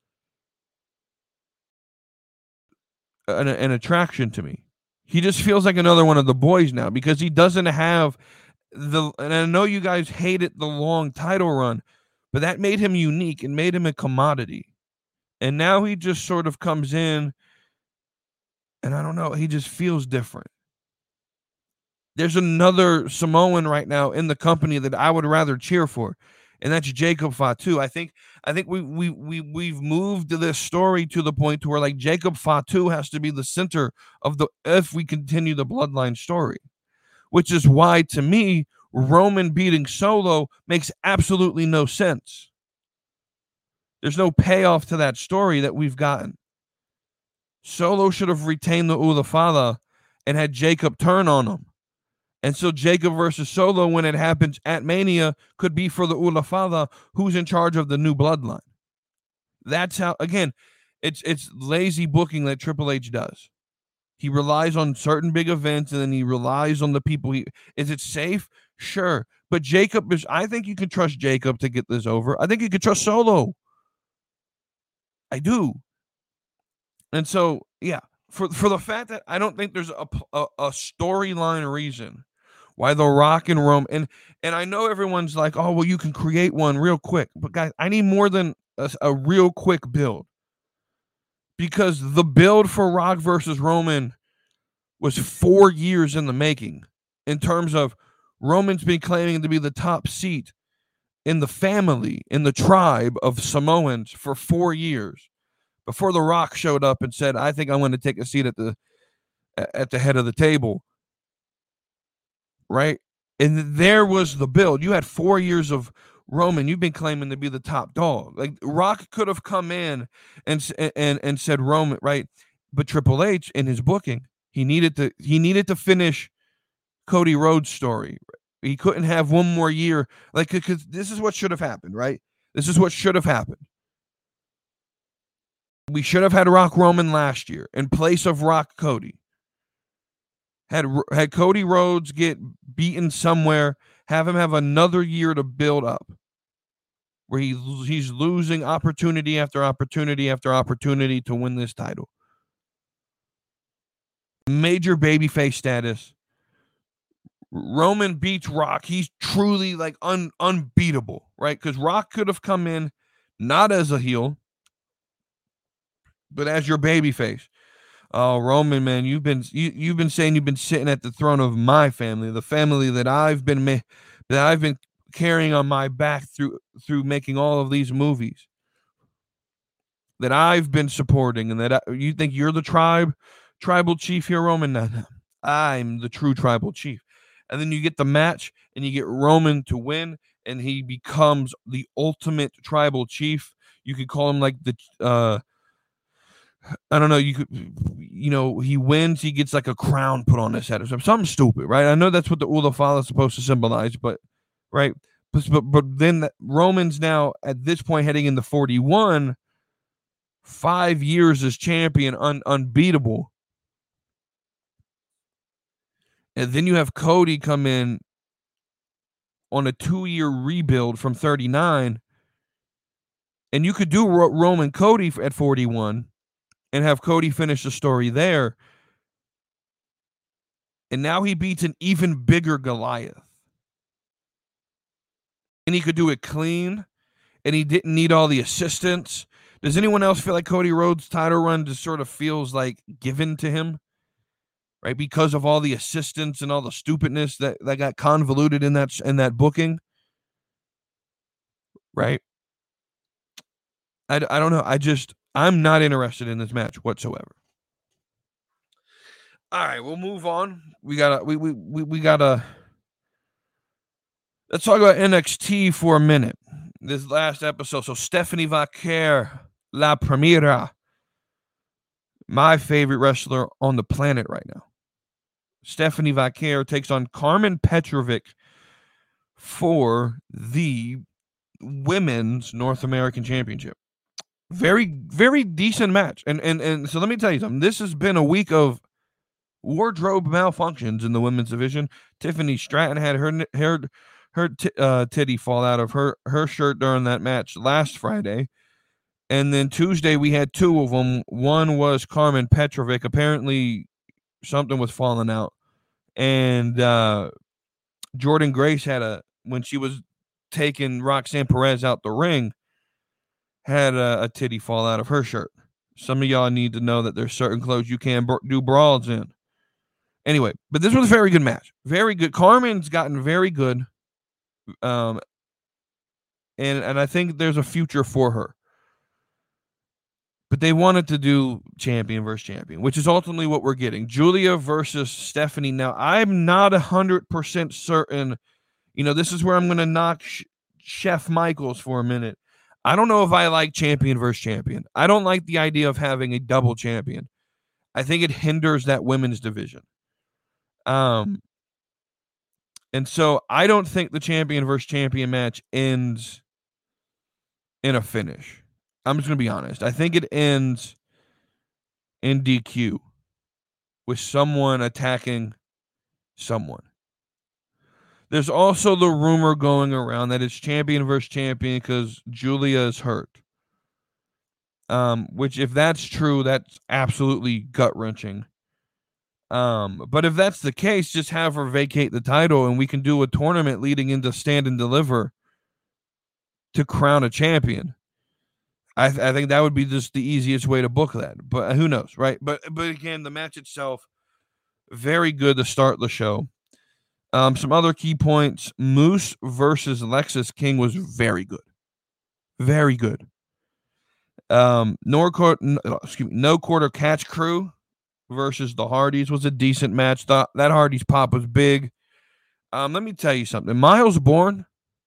an, an attraction to me. He just feels like another one of the boys now, because he doesn't have the, and I know you guys hated the long title run, but that made him unique and made him a commodity. And now he just sort of comes in, and I don't know, he just feels different. There's another Samoan right now in the company that I would rather cheer for. and that's Jacob Fatu. I think I think we we we we've moved this story to the point to where like Jacob Fatu has to be the center of the if we continue the bloodline story, which is why to me Roman beating Solo makes absolutely no sense. There's no payoff to that story that we've gotten. Solo should have retained the Ulafala and had Jacob turn on him. And so Jacob versus Solo, when it happens at Mania, could be for the Ulafala, who's in charge of the new bloodline. That's how, again, it's it's lazy booking that Triple H does. He relies on certain big events, and then he relies on the people. He Is it safe? Sure. But Jacob is, I think you can trust Jacob to get this over. I think you can trust Solo. I do. And so, yeah, for, for the fact that I don't think there's a, a, a storyline reason why The Rock and Rome, and, and I know everyone's like, oh, well, you can create one real quick. But, guys, I need more than a, a real quick build. Because the build for Rock versus Roman was four years in the making in terms of Roman's been claiming to be the top seat in the family, in the tribe of Samoans for four years before The Rock showed up and said, I think I'm going to take a seat at the at the head of the table. Right? And there was the build. You had four years of Roman. You've been claiming to be the top dog. Like Rock could have come in and and and said Roman, right? But Triple H in his booking, he needed to he needed to finish Cody Rhodes' story. He couldn't have one more year. Like, because this is what should have happened, right? This is what should have happened. We should have had Rock Roman last year in place of Rock Cody. Had had Cody Rhodes get beaten somewhere, have him have another year to build up, where he he's losing opportunity after opportunity after opportunity to win this title. Major babyface status. Roman beats Rock. He's truly like un, unbeatable, right? Because Rock could have come in not as a heel, but as your babyface. Oh, Roman, man, you've been you, you've been saying you've been sitting at the throne of my family, the family that I've been ma- that I've been carrying on my back through through making all of these movies, that I've been supporting, and that I, you think you're the tribe tribal chief here, Roman? No, no, I'm the true tribal chief. And then you get the match, and you get Roman to win, and he becomes the ultimate tribal chief. You could call him like the, uh, I don't know, you could, you know, he wins, he gets like a crown put on his head or something, something stupid, right? I know that's what the Ulafala is supposed to symbolize, but, right? But, but, but then the, Roman's now, at this point, heading into forty-one, five years as champion, un, unbeatable. And then you have Cody come in on a two-year rebuild from thirty-nine. And you could do Ro- Roman Cody at forty-one and have Cody finish the story there. And now he beats an even bigger Goliath. And he could do it clean. And he didn't need all the assistance. Does anyone else feel like Cody Rhodes' title run just sort of feels like given to him? Right, because of all the assistance and all the stupidness that, that got convoluted in that in that booking, right? I, I don't know. I just I'm not interested in this match whatsoever. All right, we'll move on. We gotta we we we, we gotta let's talk about N X T for a minute. This last episode. So Stephanie Vaquer, La Primera, my favorite wrestler on the planet right now. Stephanie Vaquer takes on Carmen Petrovic for the Women's North American Championship. Very, very decent match. And and and so let me tell you something. This has been a week of wardrobe malfunctions in the women's division. Tiffany Stratton had her her her t- uh, titty fall out of her her shirt during that match last Friday. And then Tuesday we had two of them. One was Carmen Petrovic. Apparently something was falling out. And uh, Jordan Grace had a, when she was taking Roxanne Perez out the ring, had a, a titty fall out of her shirt. Some of y'all need to know that there's certain clothes you can br- do brawls in. Anyway, but this was a very good match. Very good. Carmen's gotten very good. Um, and and I think there's a future for her. But they wanted to do champion versus champion, which is ultimately what we're getting. Julia versus Stephanie. Now, I'm not one hundred percent certain. You know, this is where I'm going to knock Sh- Chef Michaels for a minute. I don't know if I like champion versus champion. I don't like the idea of having a double champion. I think it hinders that women's division. Um, and so I don't think the champion versus champion match ends in a finish. I'm just going to be honest. I think it ends in D Q with someone attacking someone. There's also the rumor going around that it's champion versus champion because Julia is hurt. Um, which, if that's true, that's absolutely gut-wrenching. Um, but if that's the case, just have her vacate the title and we can do a tournament leading into Stand and Deliver to crown a champion. I, th- I think that would be just the easiest way to book that, but who knows, right? But but again, the match itself, very good to start the show. Um, some other key points: Moose versus Lexis King was very good, very good. Um, no quarter, no, excuse me, no quarter catch crew versus the Hardys was a decent match. The, that Hardys pop was big. Um, let me tell you something. Miles Bourne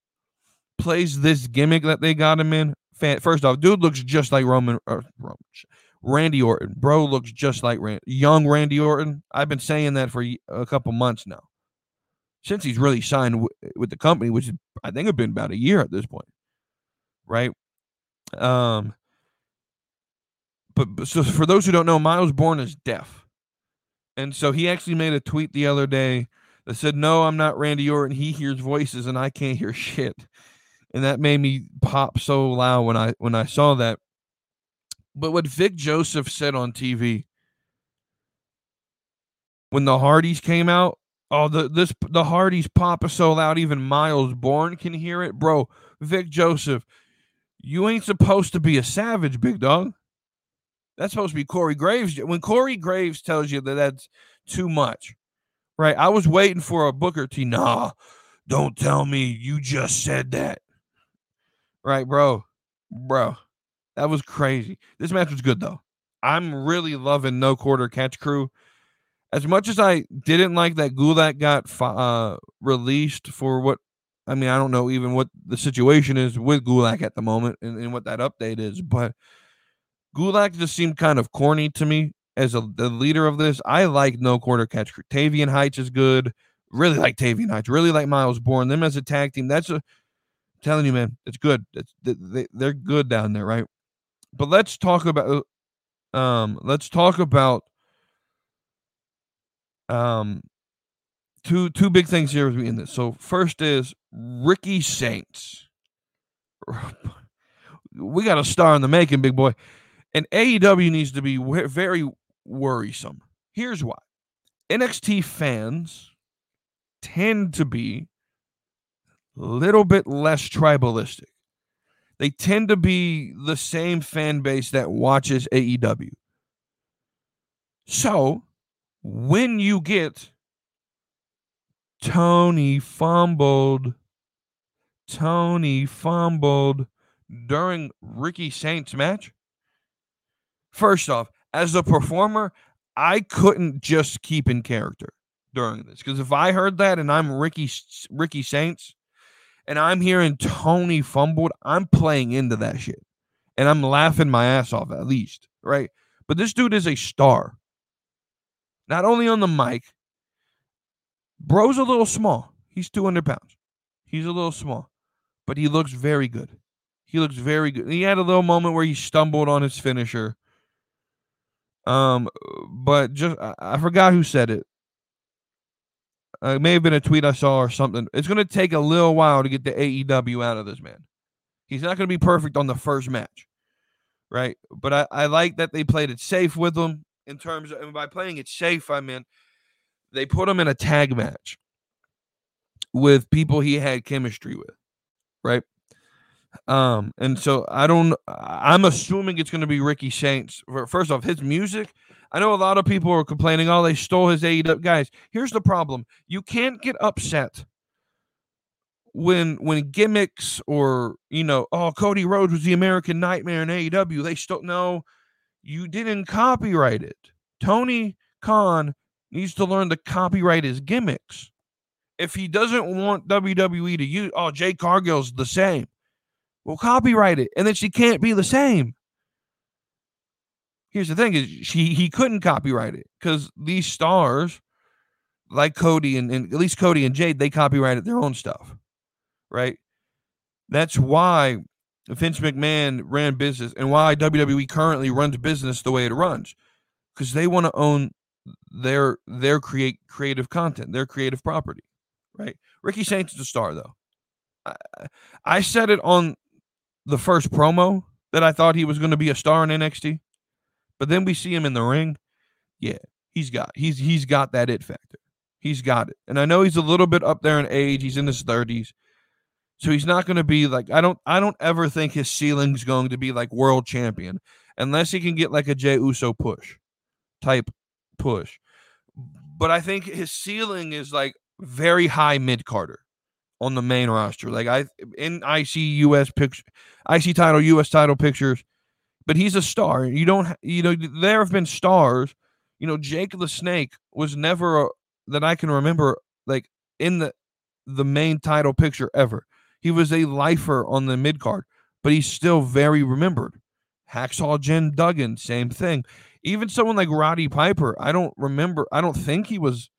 plays this gimmick that they got him in. First off, dude looks just like Roman, or Roman Randy Orton. Bro looks just like Rand, young Randy Orton. I've been saying that for a couple months now, since he's really signed w- with the company, which I think have been about a year at this point, right? Um, but, but so for those who don't know, Miles Bourne is deaf, and so he actually made a tweet the other day that said, "No, I'm not Randy Orton. He hears voices, and I can't hear shit." And that made me pop so loud when I when I saw that. But what Vic Joseph said on T V when the Hardys came out, oh, the this the Hardys pop is so loud, even Miles Bourne can hear it, bro. Vic Joseph, you ain't supposed to be a savage, big dog. That's supposed to be Corey Graves. When Corey Graves tells you that that's too much, right? I was waiting for a Booker T. Nah, don't tell me you just said that. Right, bro. Bro, that was crazy. This match was good, though. I'm really loving No Quarter Catch Crew. As much as I didn't like that Gulak got uh, released for what, I mean, I don't know even what the situation is with Gulak at the moment and, and what that update is, but Gulak just seemed kind of corny to me as a, the leader of this. I like No Quarter Catch Crew. Tavian Heights is good. Really like Tavian Heights. Really like Miles Bourne. Them as a tag team, that's a, telling you, man, it's good. It's, they, they're good down there, right? But let's talk about um let's talk about um two two big things here as we end this. So first is Ricky Saints. We got a star in the making, big boy. And A E W needs to be very worrisome. Here's why. N X T fans tend to be a little bit less tribalistic. They tend to be the same fan base that watches A E W. So, when you get Tony fumbled, Tony fumbled during Ricky Saints' match, first off, as a performer, I couldn't just keep in character during this. Because if I heard that and I'm Ricky Ricky Saints, and I'm hearing Tony fumbled, I'm playing into that shit. And I'm laughing my ass off at least, right? But this dude is a star. Not only on the mic, bro's a little small. He's two hundred pounds. He's a little small. But he looks very good. He looks very good. He had a little moment where he stumbled on his finisher. Um, But just I, I forgot who said it. Uh, it may have been a tweet I saw or something. It's going to take a little while to get the A E W out of this man. He's not going to be perfect on the first match, right? But I, I like that they played it safe with him in terms of, and by playing it safe, I mean they put him in a tag match with people he had chemistry with, right? Um, and so I don't, I'm assuming it's going to be Ricky Saints. First off, his music, I know a lot of people are complaining, oh, they stole his A E W. Guys, here's the problem. You can't get upset when when gimmicks or, you know, oh, Cody Rhodes was the American Nightmare in A E W, they still no, you didn't copyright it. Tony Khan needs to learn to copyright his gimmicks. If he doesn't want W W E to use, oh, Jade Cargill's the same. Well, copyright it, and then she can't be the same. Here's the thing: is she he couldn't copyright it because these stars, like Cody and, and at least Cody and Jade, they copyrighted their own stuff, right? That's why Vince McMahon ran business, and why W W E currently runs business the way it runs, because they want to own their their create creative content, their creative property, right? Ricky Saints is a star, though. I, I said it on the first promo that I thought he was going to be a star in N X T. But then we see him in the ring. Yeah, he's got he's he's got that it factor. He's got it. And I know he's a little bit up there in age. He's in his thirties. So he's not going to be like, I don't I don't ever think his ceiling's going to be like world champion unless he can get like a Jey Uso push type push. But I think his ceiling is like very high mid-carder on the main roster. Like I in I C U S picture I C title, U S title pictures. But he's a star. You don't, you know, there have been stars. You know, Jake the Snake was never, a, that I can remember, like in the the main title picture ever. He was a lifer on the mid card, but he's still very remembered. Hacksaw Jim Duggan, same thing. Even someone like Roddy Piper, I don't remember. I don't think he was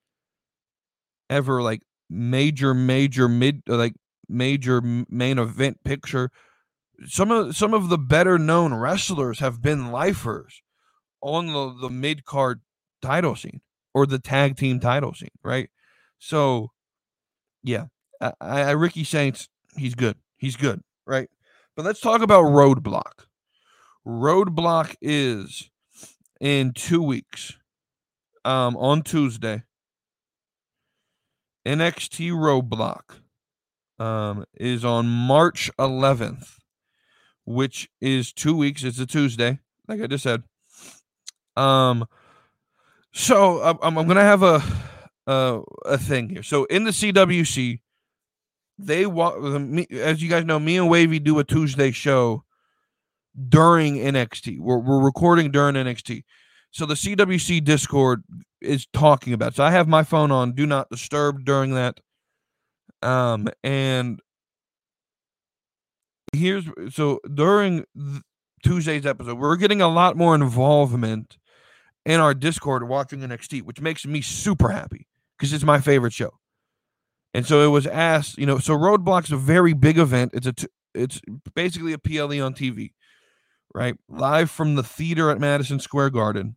ever like major, major mid, like major main event picture. Some of some of the better known wrestlers have been lifers on the, the mid card title scene or the tag team title scene, right? So, yeah, I, I Ricky Saints, he's good, he's good, right? But let's talk about Roadblock. Roadblock is in two weeks, um, on Tuesday. N X T Roadblock, um, is on March eleventh. Which is two weeks. It's a Tuesday, like I just said. Um, so I'm, I'm gonna have a, a a thing here. So in the C W C, they walk. As you guys know, me and Wavy do a Tuesday show during N X T. We're we're recording during N X T. So the C W C Discord is talking about it. So I have my phone on Do Not Disturb during that. Um, and here's so during Tuesday's episode, we're getting a lot more involvement in our Discord watching N X T, which makes me super happy because it's my favorite show. And so it was asked, you know, so Roadblock's a very big event. It's a t- it's basically a P L E on T V, right? Live from the theater at Madison Square Garden.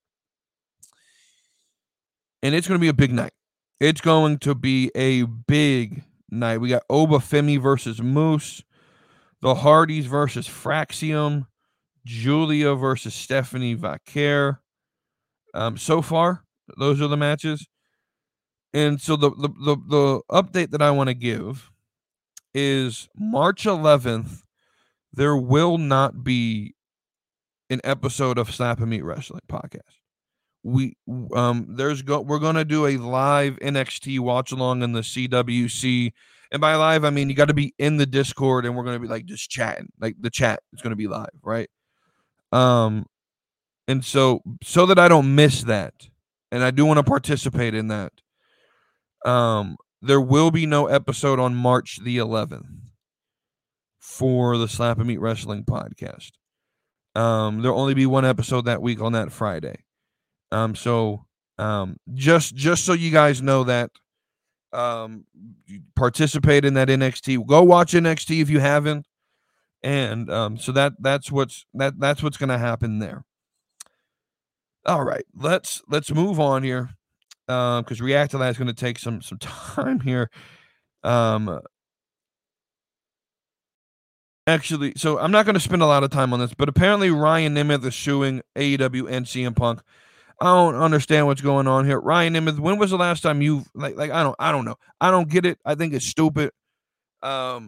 And it's going to be a big night. It's going to be a big night. We got Oba Femi versus Moose. The Hardys versus Fraxium, Julia versus Stephanie Vaquer. Um, so far, those are the matches. And so the, the, the, the update that I want to give is March eleventh, there will not be an episode of Slap and Meat Wrestling podcast. We um there's go we're gonna do a live N X T watch along in the C W C. And by live, I mean you got to be in the Discord, and we're going to be like just chatting. Like the chat is going to be live, right? Um, and so so that I don't miss that, and I do want to participate in that. Um, there will be no episode on March the eleventh for the Slap and Meat Wrestling podcast. Um, there'll only be one episode that week on that Friday. Um, so um, just just so you guys know that. Um, participate in that N X T. Go watch N X T if you haven't, and um, so that that's what's that that's what's going to happen there. All right, let's let's move on here, um, because React to that is going to take some some time here. Um, actually, so I'm not going to spend a lot of time on this, but apparently Ryan Nemeth is suing A E W and C M Punk. I don't understand what's going on here. Ryan Nemeth, when was the last time you like like I don't I don't know. I don't get it. I think it's stupid. Um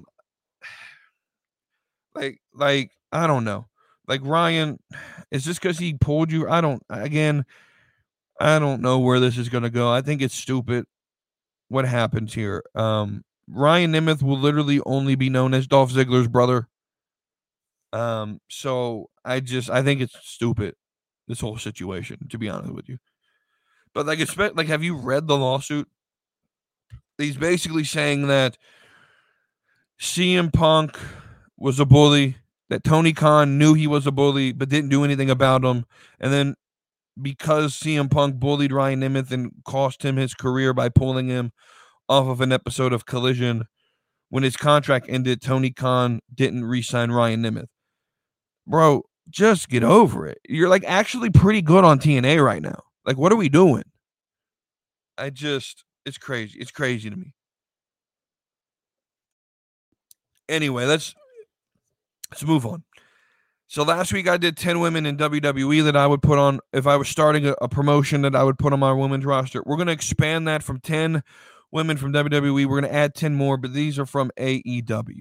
like like I don't know. Like Ryan, is this because he pulled you? I don't again, I don't know where this is gonna go. I think it's stupid what happens here. Um Ryan Nemeth will literally only be known as Dolph Ziggler's brother. Um, so I just I think it's stupid, this whole situation, to be honest with you. But like, expect like, have you read the lawsuit? He's basically saying that C M Punk was a bully, that Tony Khan knew he was a bully but didn't do anything about him, and then because C M Punk bullied Ryan Nemeth and cost him his career by pulling him off of an episode of Collision, when his contract ended, Tony Khan didn't re-sign Ryan Nemeth. Bro, just get over it. You're like actually pretty good on T N A right now. Like, what are we doing? I just, it's crazy. It's crazy to me. Anyway, let's let's move on. So last week I did ten women in W W E that I would put on if I was starting a, a promotion that I would put on my women's roster. We're going to expand that from ten women from W W E. We're going to add ten more, but these are from A E W.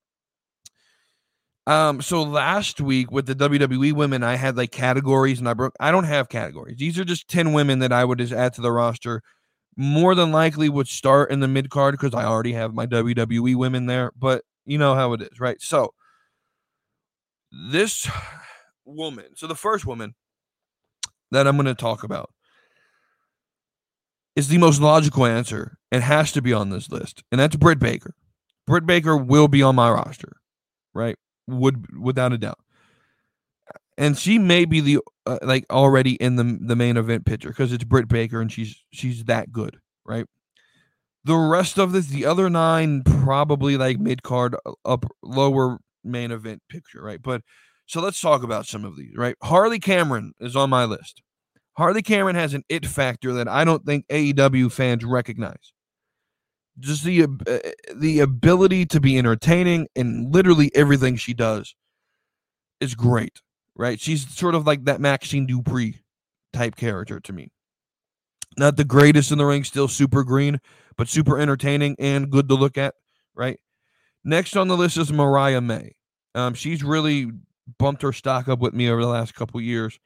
Um, so last week with the W W E women, I had like categories, and I broke. I don't have categories. These are just ten women that I would just add to the roster. More than likely would start in the mid card because I already have my W W E women there. But you know how it is, right? So this woman, so the first woman that I'm going to talk about is the most logical answer and has to be on this list, and that's Britt Baker. Britt Baker will be on my roster, right? Would without a doubt, and she may be the uh, like already in the the main event picture because it's Britt Baker and she's she's that good, right? The rest of this, the other nine, probably like mid card, up lower main event picture, right? But so let's talk about some of these, right? Harley Cameron is on my list. Harley Cameron has an it factor that I don't think A E W fans recognize. Just the uh, the ability to be entertaining, and literally everything she does is great, right? She's sort of like that Maxine Dupree type character to me. Not the greatest in the ring, still super green, but super entertaining and good to look at, right? Next on the list is Mariah May. Um, she's really bumped her stock up with me over the last couple years.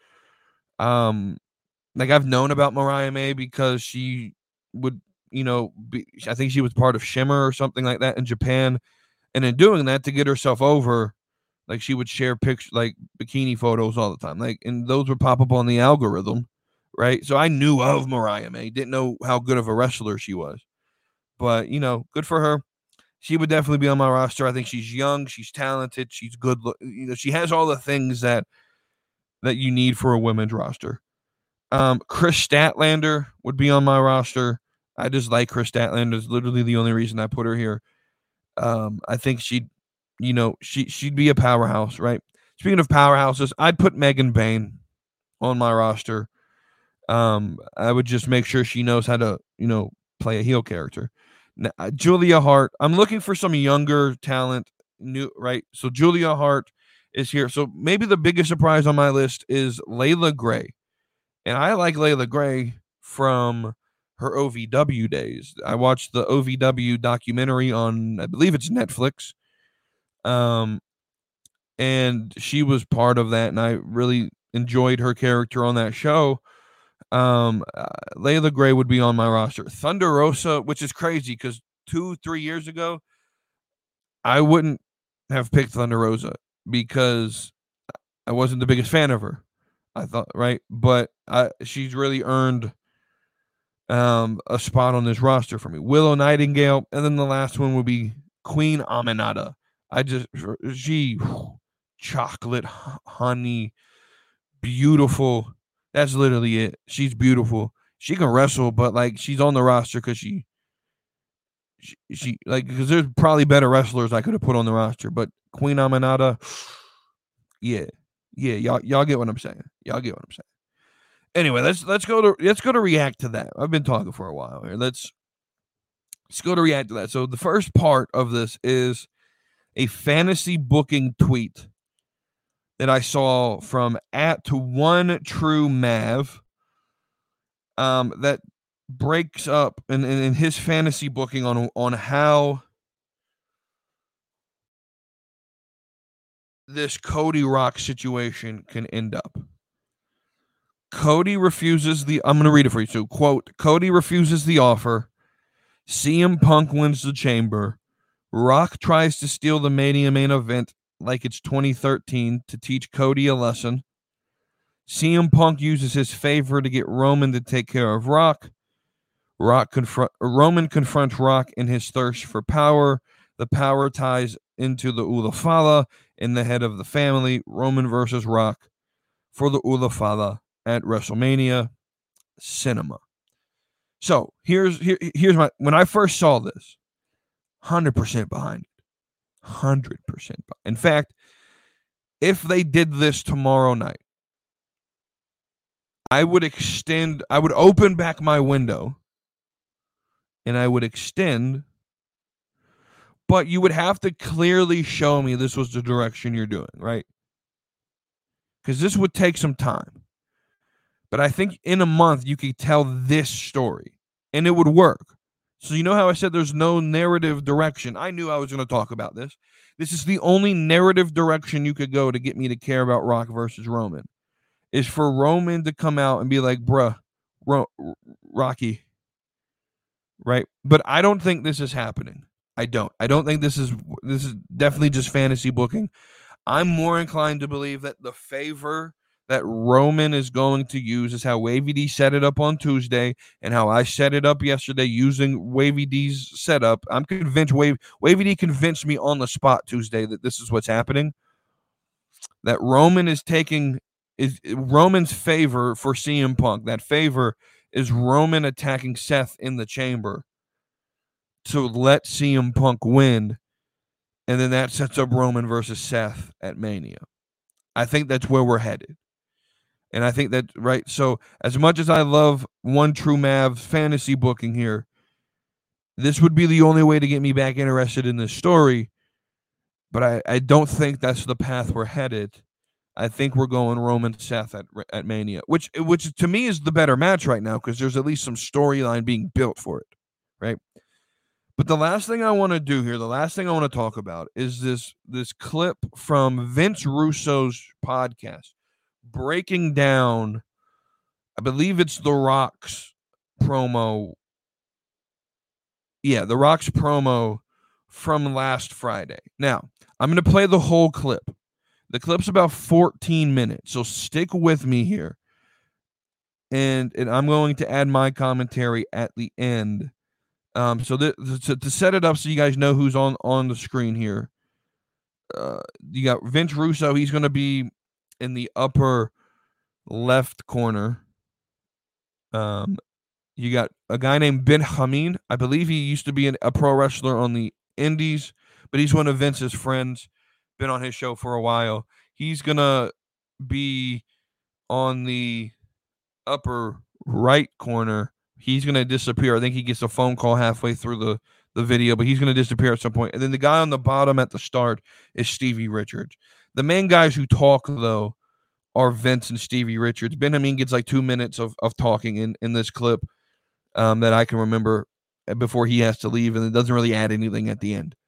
Um, like I've known about Mariah May because she would, you know, be, I think she was part of Shimmer or something like that in Japan. And in doing that, to get herself over, like she would share pictures, like bikini photos all the time. Like, and those would pop up on the algorithm, right? So I knew of Mariah May, didn't know how good of a wrestler she was. But, you know, good for her. She would definitely be on my roster. I think she's young, she's talented, she's good. You know, she has all the things that that you need for a women's roster. Um, Chris Statlander would be on my roster. I just like Chris Statlander. It's literally the only reason I put her here. Um, I think she'd, you know, she she'd be a powerhouse, right? Speaking of powerhouses, I'd put Megan Bayne on my roster. Um, I would just make sure she knows how to, you know, play a heel character. Now, Julia Hart. I'm looking for some younger talent, new, right? So Julia Hart is here. So maybe the biggest surprise on my list is Layla Gray. And I like Layla Gray from her O V W days. I watched the O V W documentary on, I believe it's Netflix. Um, and she was part of that, and I really enjoyed her character on that show. Um, uh, Layla Gray would be on my roster. Thunder Rosa, which is crazy because two, three years ago, I wouldn't have picked Thunder Rosa because I wasn't the biggest fan of her. I thought, right? But I, she's really earned um, a spot on this roster for me. Willow Nightingale, and then the last one would be Queen Aminata. I just, she, chocolate, honey, beautiful. That's literally it. She's beautiful. She can wrestle, but like she's on the roster because she, she, she like because there's probably better wrestlers I could have put on the roster. But Queen Aminata, yeah, yeah, y'all, y'all get what I'm saying. Y'all get what I'm saying. Anyway, let's let's go to let's go to react to that. I've been talking for a while here. Let's let's go to react to that. So the first part of this is a fantasy booking tweet that I saw from at one true Mav, um, that breaks up in, in, in his fantasy booking on on how this Cody Rock situation can end up. Cody refuses the, I'm going to read it for you. So, quote, Cody refuses the offer, C M Punk wins the Chamber. Rock tries to steal the Mania main event like it's twenty thirteen to teach Cody a lesson. C M Punk uses his favor to get Roman to take care of Rock. Rock confront Roman confronts Rock in his thirst for power. The power ties into the Ulafala in the head of the family. Roman versus Rock for the Ulafala at WrestleMania Cinema. So here's here, here's my when I first saw this, one hundred percent behind it. one hundred percent. In fact, if they did this tomorrow night, I would extend, I would open back my window and I would extend, but you would have to clearly show me this was the direction you're doing, right? Because this would take some time. But I think in a month you could tell this story and it would work. So you know how I said there's no narrative direction? I knew I was going to talk about this. This is the only narrative direction you could go to get me to care about Rock versus Roman. Is for Roman to come out and be like, bruh, Ro- Rocky. Right? But I don't think this is happening. I don't. I don't think this is this is definitely just fantasy booking. I'm more inclined to believe that the favor that Roman is going to use is how Wavy D set it up on Tuesday and how I set it up yesterday using Wavy D's setup. I'm convinced Wavy, Wavy D convinced me on the spot Tuesday that this is what's happening. That Roman is taking is Roman's favor for C M Punk. That favor is Roman attacking Seth in the chamber to let C M Punk win. And then that sets up Roman versus Seth at Mania. I think that's where we're headed. And I think that, right, so as much as I love One True Mavs fantasy booking here, this would be the only way to get me back interested in this story. But I, I don't think that's the path we're headed. I think we're going Roman Seth at at Mania, which which to me is the better match right now because there's at least some storyline being built for it, right? But the last thing I want to do here, the last thing I want to talk about is this this clip from Vince Russo's podcast breaking down, I believe it's The Rock's promo. Yeah, The Rock's promo from last Friday. Now, I'm going to play the whole clip. The clip's about fourteen minutes, so stick with me here. And, and I'm going to add my commentary at the end. Um, so th- to, to set it up so you guys know who's on, on the screen here. Uh, you got Vince Russo. He's going to be in the upper left corner. Um, you got a guy named Ben Hameen. I believe he used to be an, a pro wrestler on the Indies, but he's one of Vince's friends. Been on his show for a while. He's gonna be on the upper right corner. He's gonna disappear. I think he gets a phone call halfway through the, the video, but he's gonna disappear at some point. And then the guy on the bottom at the start is Stevie Richards. The main guys who talk though are Vince and Stevie Richards. Ben Hameen gets like two minutes of, of talking in, in this clip um, that I can remember before he has to leave, and it doesn't really add anything at the end.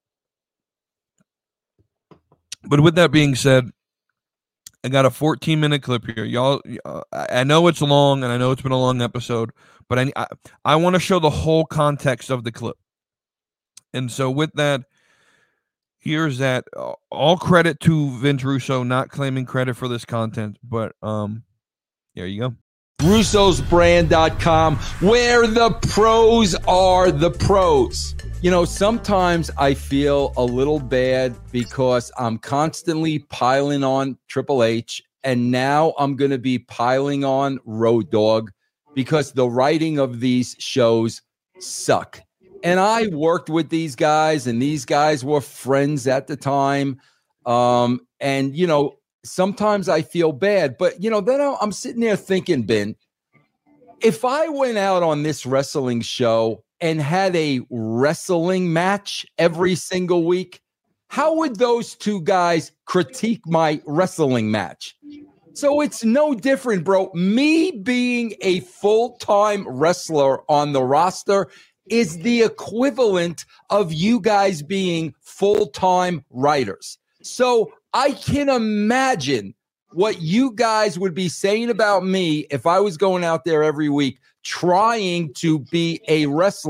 But with that being said, I got a fourteen minute clip here. Y'all, uh, I know it's long and I know it's been a long episode, but I, I, I want to show the whole context of the clip. And so with that, here's that. Uh, all credit to Vince Russo, not claiming credit for this content, but um, there you go. Russos Brand dot com, where the pros are the pros. You know, sometimes I feel a little bad because I'm constantly piling on Triple H, and now I'm going to be piling on Road Dogg because the writing of these shows suck. And I worked with these guys, and these guys were friends at the time. Um, and, you know, sometimes I feel bad. But, you know, then I'm sitting there thinking, Ben, if I went out on this wrestling show and had a wrestling match every single week, how would those two guys critique my wrestling match? So it's no different, bro. Me being a full-time wrestler on the roster is the equivalent of you guys being full-time writers. So I can imagine what you guys would be saying about me if I was going out there every week trying to be a wrestler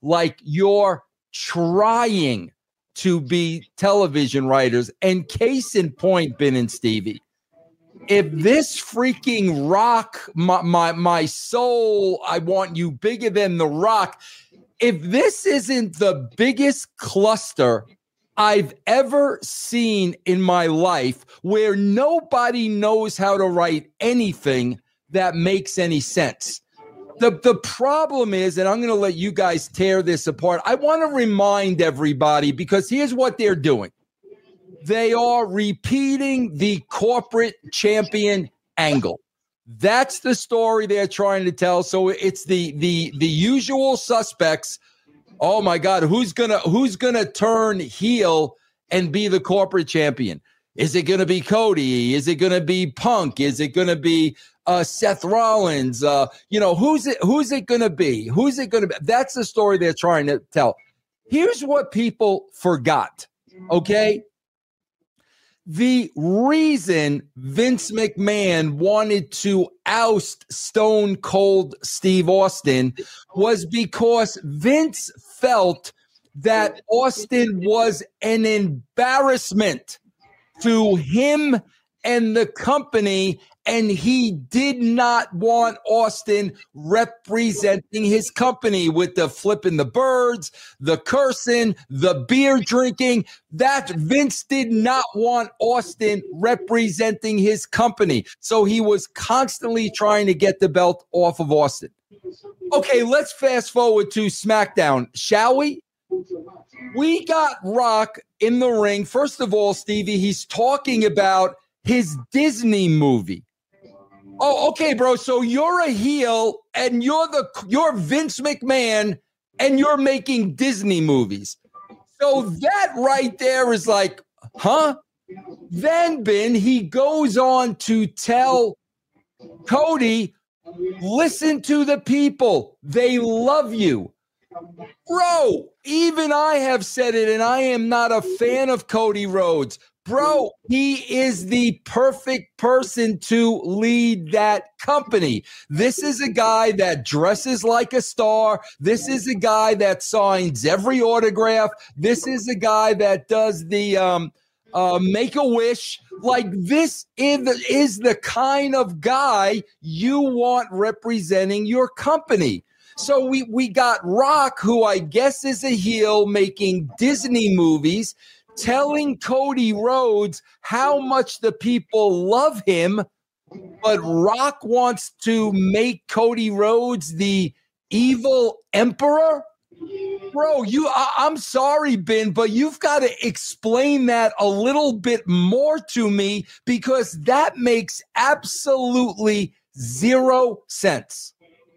like you're trying to be television writers. And case in point, Ben and Stevie, if this freaking Rock, my, my, my soul, I want you bigger than the Rock, if this isn't the biggest cluster I've ever seen in my life, where nobody knows how to write anything that makes any sense. The, the problem is, and I'm going to let you guys tear this apart, I want to remind everybody, because here's what they're doing. They are repeating the corporate champion angle. That's the story they're trying to tell. So it's the the the usual suspects. Oh my God, who's gonna who's gonna turn heel and be the corporate champion? Is it gonna be Cody? Is it gonna be Punk? Is it gonna be uh, Seth Rollins? Uh, you know, who's it? Who's it gonna be? Who's it gonna be? That's the story they're trying to tell. Here's what people forgot. Okay. The reason Vince McMahon wanted to oust Stone Cold Steve Austin was because Vince felt that Austin was an embarrassment to him and the company, and he did not want Austin representing his company with the flipping the birds, the cursing, the beer drinking. That Vince did not want Austin representing his company. So he was constantly trying to get the belt off of Austin. Okay, let's fast forward to SmackDown, shall we? We got Rock in the ring. First of all, Stevie, he's talking about his Disney movie. Oh, okay, bro. So you're a heel and you're the you're Vince McMahon and you're making Disney movies. So that right there is like, huh? Then, Ben, he goes on to tell Cody, listen to the people. They love you. Bro, even I have said it, and I am not a fan of Cody Rhodes. Bro, he is the perfect person to lead that company. This is a guy that dresses like a star. This is a guy that signs every autograph. This is a guy that does the um, uh, Make-A-Wish. Like, this is the, is the kind of guy you want representing your company. So we, we got Rock, who I guess is a heel, making Disney movies, telling Cody Rhodes how much the people love him, but Rock wants to make Cody Rhodes the evil emperor. Bro, you, I, I'm sorry, Ben, but you've got to explain that a little bit more to me, because that makes absolutely zero sense.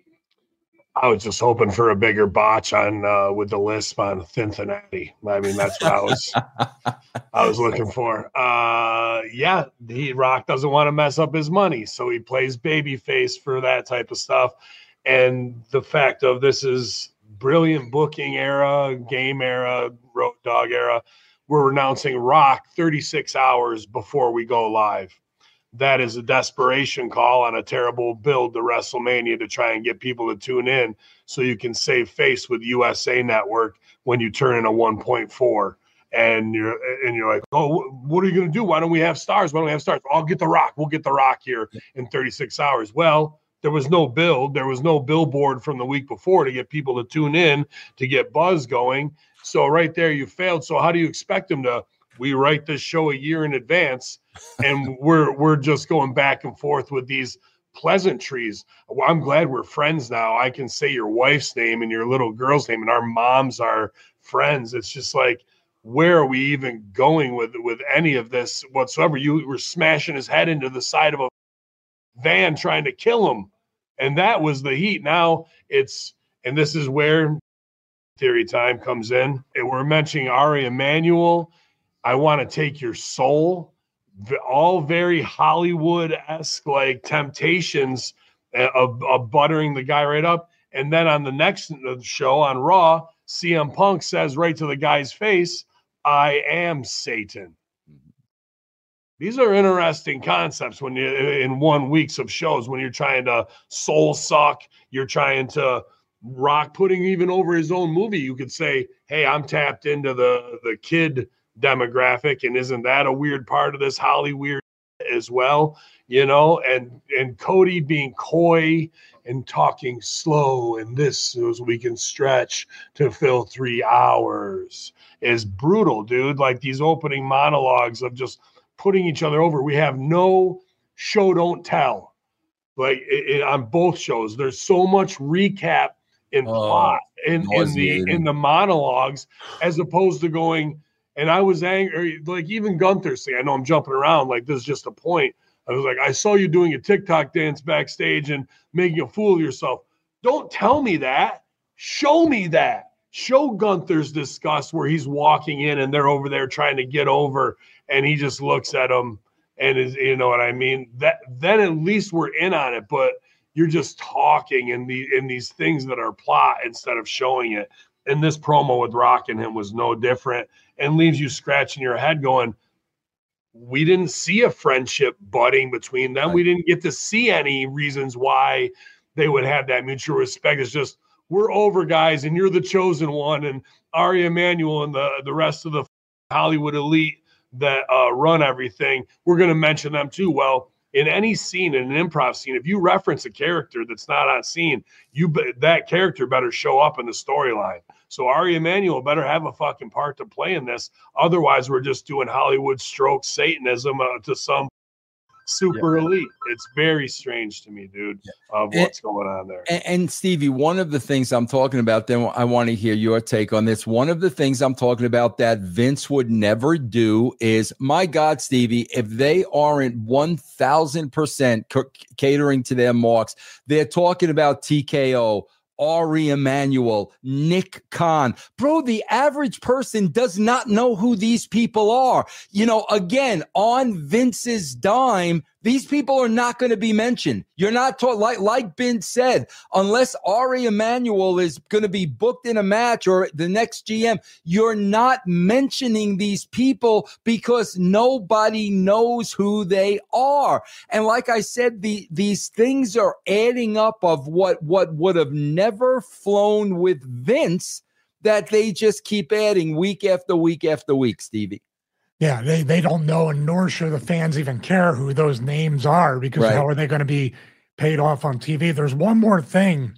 I was just hoping for a bigger botch on uh, with the lisp on Cincinnati. I mean, that's what I was I was looking for. Uh, yeah, he Rock doesn't want to mess up his money, so he plays babyface for that type of stuff. And the fact of this is brilliant booking era, game era, Road Dogg era. We're announcing Rock thirty-six hours before we go live. That is a desperation call on a terrible build to WrestleMania to try and get people to tune in so you can save face with U S A Network when you turn in a one point four. And you're and you're like, oh, what are you going to do? Why don't we have stars? Why don't we have stars? I'll get the Rock. We'll get the Rock here in thirty-six hours. Well, there was no build. There was no billboard from the week before to get people to tune in, to get buzz going. So right there, you failed. So how do you expect them to? We write this show a year in advance, and we're we're just going back and forth with these pleasantries. Well, I'm glad we're friends now. I can say your wife's name and your little girl's name, and our moms are friends. It's just like, where are we even going with with any of this whatsoever? You were smashing his head into the side of a van trying to kill him, and that was the heat. Now it's, and this is where theory time comes in, and we're mentioning Ari Emanuel. I want to take your soul, all very Hollywood-esque, like temptations of, of buttering the guy right up. And then on the next show on Raw, C M Punk says right to the guy's face, I am Satan. These are interesting concepts when you in one weeks of shows, when you're trying to soul suck, you're trying to Rock putting even over his own movie, you could say, hey, I'm tapped into the, the kid demographic, and isn't that a weird part of this Hollywood as well? You know, and and Cody being coy and talking slow, and this is we can stretch to fill three hours is brutal, dude. Like these opening monologues of just putting each other over. We have no show don't tell. Like it, it, on both shows, there's so much recap in Oh, plot in, in the nauseating. in the monologues, as opposed to going. And I was angry, like even Gunther saying, I know I'm jumping around, like this is just a point. I was like, I saw you doing a TikTok dance backstage and making a fool of yourself. Don't tell me that. Show me that. Show Gunther's disgust where he's walking in and they're over there trying to get over, and he just looks at him and is, you know what I mean? That then at least we're in on it, but you're just talking in the in these things that are plot instead of showing it. And this promo with Rock and him was no different, and leaves you scratching your head going, we didn't see a friendship budding between them. We didn't get to see any reasons why they would have that mutual respect. It's just, we're over, guys, and you're the chosen one. And Ari Emanuel and the, the rest of the Hollywood elite that uh, run everything, we're going to mention them too. Well, in any scene, in an improv scene, if you reference a character that's not on scene, you be, that character better show up in the storyline. So Ari Emanuel better have a fucking part to play in this. Otherwise, we're just doing Hollywood stroke Satanism uh, to some super yeah. elite. It's very strange to me, dude, yeah. of what's and, going on there. And, and Stevie, one of the things I'm talking about, then I want to hear your take on this. One of the things I'm talking about that Vince would never do is, my God, Stevie, if they aren't one thousand percent c- catering to their marks, they're talking about T K O, Ari Emanuel, Nick Khan. Bro, the average person does not know who these people are. You know, again, on Vince's dime, these people are not going to be mentioned. You're not taught, like, like Ben said, unless Ari Emanuel is going to be booked in a match or the next G M, you're not mentioning these people because nobody knows who they are. And like I said, the, these things are adding up of what, what would have never flown with Vince that they just keep adding week after week after week, Stevie. Yeah, they, they don't know, and nor should the fans even care who those names are, because right. how are they going to be paid off on T V? There's one more thing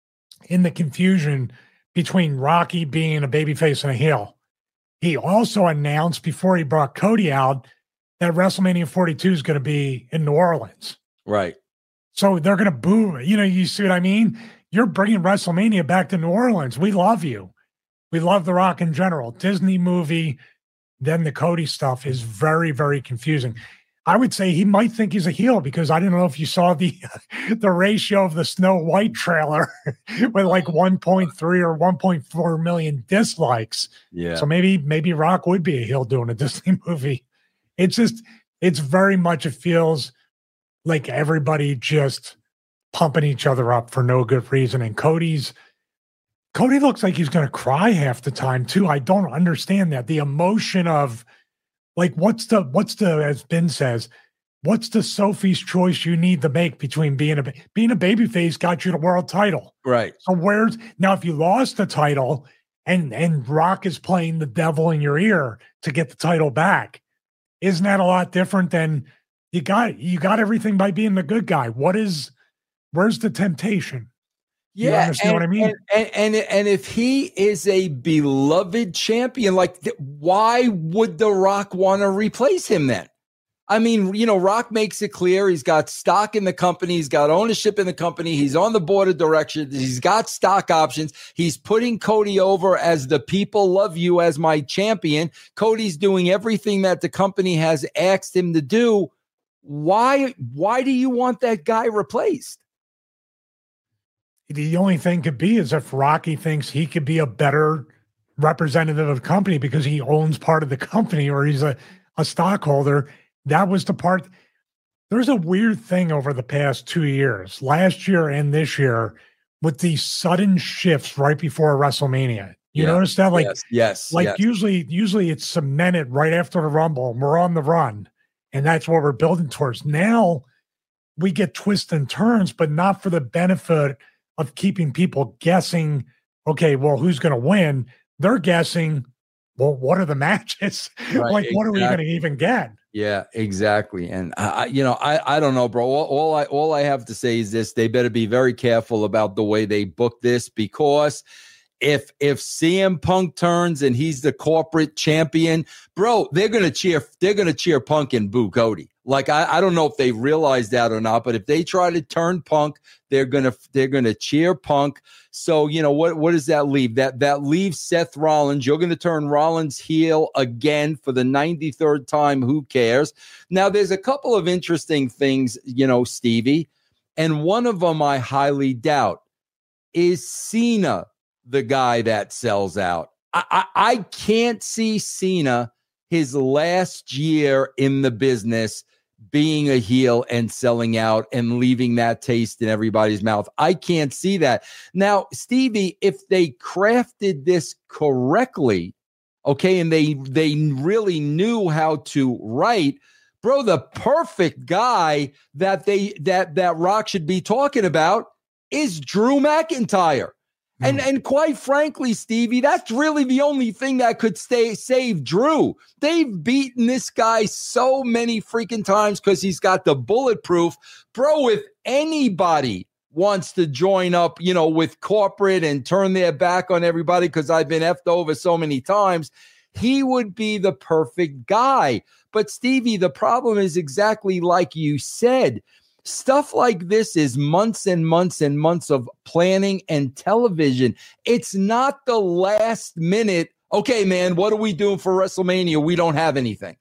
in the confusion between Rocky being a babyface and a heel. He also announced before he brought Cody out that WrestleMania forty-two is going to be in New Orleans. Right. So they're going to boo. You know, you see what I mean? You're bringing WrestleMania back to New Orleans. We love you. We love The Rock in general. Disney movie. Then the Cody stuff is very, very confusing. I would say he might think he's a heel, because I don't know if you saw the the ratio of the Snow White trailer with like one point three or one point four million dislikes. Yeah. So maybe maybe Rock would be a heel doing a Disney movie. It's just, it's very much, it feels like everybody just pumping each other up for no good reason. And Cody's Cody looks like he's going to cry half the time too. I don't understand that. The emotion of, like, what's the, what's the, as Ben says, what's the Sophie's choice you need to make between being a, being a babyface got you the world title. Right. So where's, now if you lost the title and, and Rock is playing the devil in your ear to get the title back, isn't that a lot different than you got, you got everything by being the good guy? What is, where's the temptation? Yeah, you understand and, what I mean? And, and and and if he is a beloved champion, like, th- why would The Rock want to replace him then? I mean, you know, Rock makes it clear he's got stock in the company, he's got ownership in the company, he's on the board of directors, he's got stock options, he's putting Cody over as the people love you as my champion. Cody's doing everything that the company has asked him to do. Why? Why do you want that guy replaced? The only thing could be is if Rocky thinks he could be a better representative of the company because he owns part of the company, or he's a, a stockholder. That was the part. There's a weird thing over the past two years, last year and this year, with these sudden shifts right before WrestleMania. You yeah. notice that? Like, yes, yes like yes. usually, usually it's cemented right after the Rumble, and we're on the run, and that's what we're building towards. Now we get twists and turns, but not for the benefit of keeping people guessing, okay, well, who's going to win? They're guessing, well, what are the matches? Right, like, what are we exactly. going to even get? Yeah, exactly. And I, you know, I, I don't know, bro. All, all I, all I have to say is this: they better be very careful about the way they book this, because if if C M Punk turns and he's the corporate champion, bro, they're gonna cheer. They're gonna cheer Punk and boo Cody. Like I, I don't know if they realize that or not, but if they try to turn Punk, they're gonna they're gonna cheer Punk. So you know what? What does that leave? That that leaves Seth Rollins. You're gonna turn Rollins heel again for the ninety-third time. Who cares? Now there's a couple of interesting things, you know, Stevie, and one of them I highly doubt is Cena the guy that sells out. I, I, I can't see Cena his last year in the business being a heel and selling out and leaving that taste in everybody's mouth. I can't see that. Now, Stevie, if they crafted this correctly, okay, and they they really knew how to write, bro, the perfect guy that they that that Rock should be talking about is Drew McIntyre. And and quite frankly, Stevie, that's really the only thing that could stay save Drew. They've beaten this guy so many freaking times because he's got the bulletproof. Bro, if anybody wants to join up, you know, with corporate and turn their back on everybody because I've been effed over so many times, he would be the perfect guy. But Stevie, the problem is exactly like you said. Stuff like this is months and months and months of planning and television. It's not the last minute, okay, man, what are we doing for WrestleMania? We don't have anything.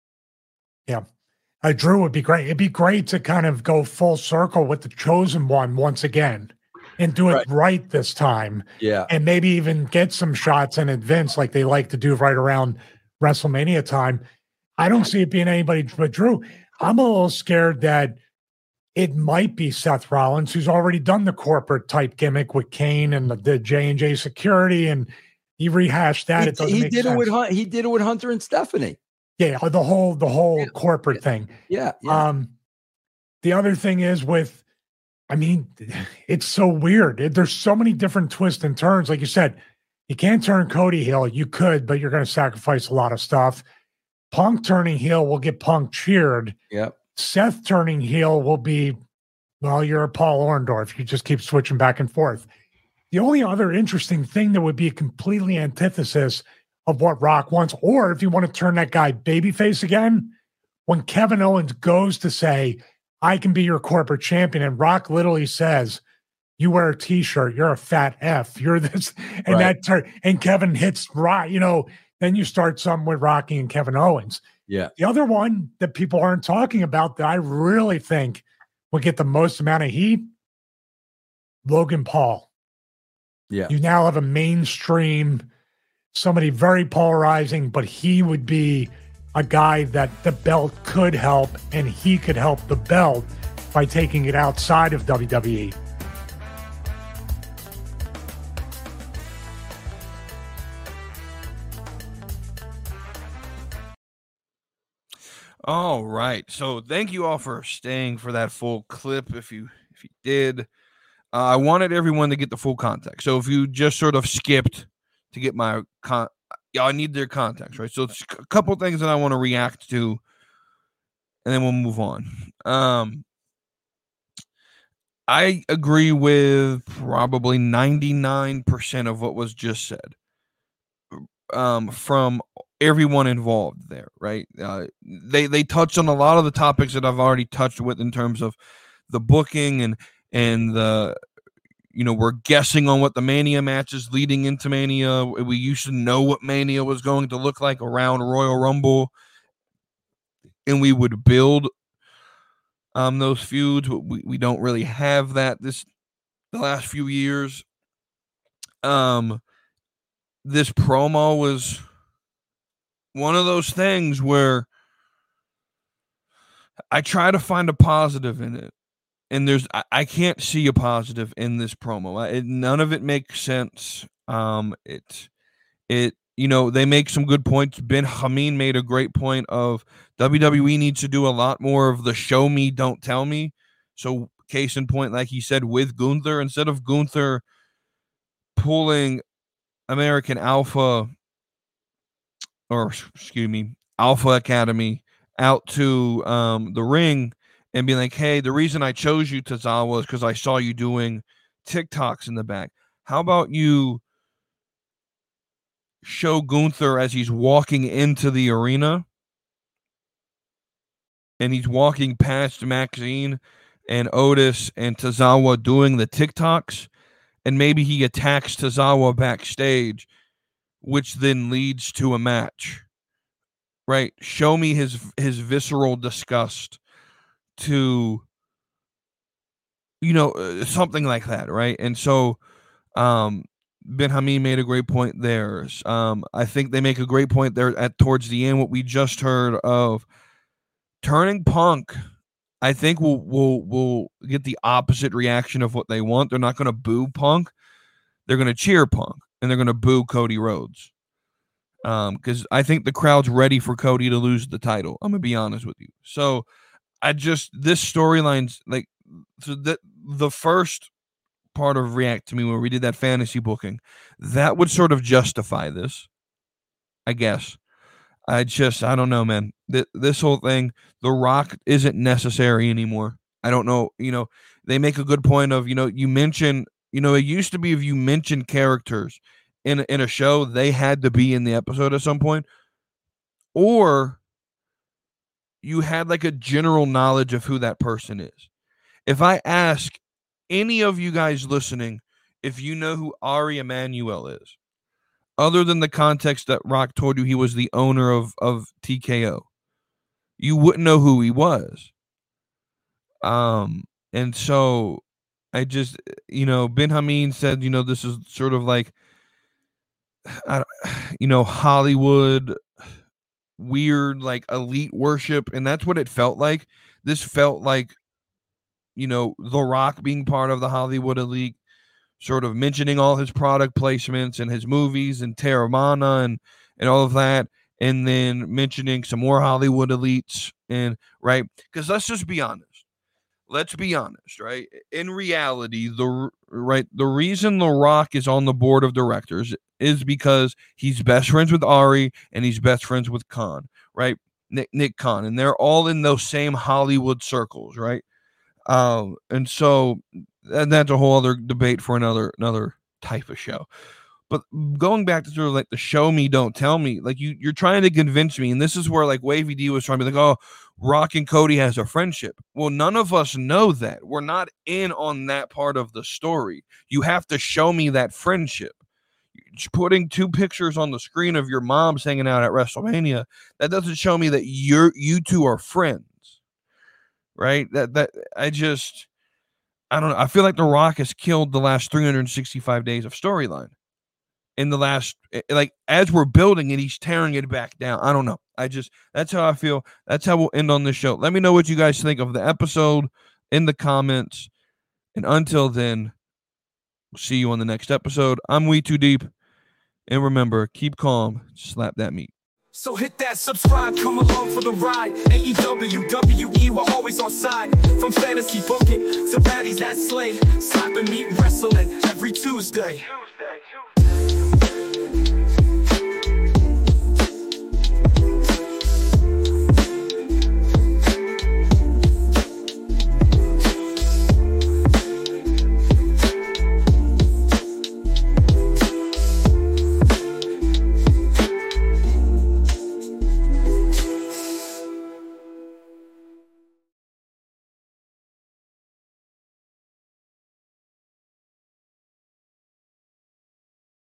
Yeah. Uh, Drew would be great. It'd be great to kind of go full circle with the Chosen One once again and do it right, right this time. Yeah. And maybe even get some shots in advance like they like to do right around WrestleMania time. I don't see it being anybody but Drew. I'm a little scared that it might be Seth Rollins, who's already done the corporate type gimmick with Kane and the, the J and J security, and he rehashed that. He, it doesn't he make did sense. it with he did it with Hunter and Stephanie. Yeah, the whole the whole yeah. corporate yeah. thing. Yeah, yeah. Um, the other thing is with, I mean, it's so weird. It, there's so many different twists and turns. Like you said, you can't turn Cody heel. You could, but you're going to sacrifice a lot of stuff. Punk turning heel will get Punk cheered. Yep. Seth turning heel will be, well, you're a Paul Orndorff. You just keep switching back and forth. The only other interesting thing that would be a completely antithesis of what Rock wants, or if you want to turn that guy babyface again, when Kevin Owens goes to say, I can be your corporate champion, and Rock literally says, you wear a t-shirt, you're a fat F, you're this, and right. that turn, and Kevin hits Rock, you know, then you start something with Rocky and Kevin Owens. Yeah. The other one that people aren't talking about that I really think would get the most amount of heat, Logan Paul. Yeah. You now have a mainstream, somebody very polarizing, but he would be a guy that the belt could help, and he could help the belt by taking it outside of W W E. All right. So thank you all for staying for that full clip. If you if you did, uh, I wanted everyone to get the full context. So if you just sort of skipped to get my con, yeah, I need their context, right? So it's a couple things that I want to react to, and then we'll move on. Um, I agree with probably ninety-nine percent of what was just said. Um, from everyone involved there, right? Uh, they they touched on a lot of the topics that I've already touched with in terms of the booking and and the, you know, we're guessing on what the Mania matches leading into Mania. We used to know what Mania was going to look like around Royal Rumble, and we would build um those feuds. We we don't really have that this the last few years. Um, this promo was one of those things where I try to find a positive in it, and there's I, I can't see a positive in this promo. It, none of it makes sense. Um, it it you know, they make some good points. Ben Hameen made a great point of W W E needs to do a lot more of the show me, don't tell me. So case in point, like he said, with Gunther, instead of Gunther pulling American Alpha, or excuse me, Alpha Academy out to um, the ring and be like, hey, the reason I chose you, Tozawa, is because I saw you doing TikToks in the back. How about you show Gunther as he's walking into the arena and he's walking past Maxine and Otis and Tozawa doing the TikToks, and maybe he attacks Tozawa backstage, which then leads to a match, right? Show me his his visceral disgust to, you know, uh, something like that, right? And so um, Ben Hameen made a great point there. Um, I think they make a great point there at towards the end, what we just heard of turning Punk. I think we'll, we'll, we'll get the opposite reaction of what they want. They're not going to boo Punk. They're going to cheer Punk, and they're going to boo Cody Rhodes. Um, because I think the crowd's ready for Cody to lose the title. I'm going to be honest with you. So I just, this storyline's like, so that the first part of React to Me, where we did that fantasy booking, that would sort of justify this, I guess. I just, I don't know, man. Th- this whole thing, The Rock isn't necessary anymore. I don't know. You know, they make a good point of, you know, you mention, you know, it used to be if you mentioned characters in, in a show, they had to be in the episode at some point. Or you had like a general knowledge of who that person is. If I ask any of you guys listening if you know who Ari Emanuel is, other than the context that Rock told you he was the owner of, of T K O, you wouldn't know who he was. Um, and so I just, you know, Ben Hameen said, you know, this is sort of like, I, you know, Hollywood weird, like elite worship. And that's what it felt like. This felt like, you know, The Rock being part of the Hollywood elite, sort of mentioning all his product placements and his movies and Terramana and, and all of that. And then mentioning some more Hollywood elites, and right. Cause let's just be honest. Let's be honest, right? In reality, the right, the reason The Rock is on the board of directors is because he's best friends with Ari and he's best friends with Khan, right? Nick, Nick Khan. And they're all in those same Hollywood circles, right? Um, and so and that's a whole other debate for another another type of show. But going back to sort of like the show me, don't tell me, like you, you're trying to convince me. And this is where like Wavy D was trying to be like, oh, Rock and Cody has a friendship. Well, none of us know that. We're not in on that part of the story. You have to show me that friendship. Putting two pictures on the screen of your moms hanging out at WrestleMania, that doesn't show me that you're you two are friends. Right? That that I just I don't know. I feel like The Rock has killed the last three hundred sixty-five days of storyline. In the last, like, as we're building it, he's tearing it back down. I don't know. I just, that's how I feel. That's how we'll end on this show. Let me know what you guys think of the episode in the comments. And until then, we'll see you on the next episode. I'm We Too Deep. And remember, keep calm, slap that meat. So hit that subscribe, come along for the ride. A E W, W E, we're always on side. From fantasy booking to baddies that slay. Slapping meat wrestling every Tuesday.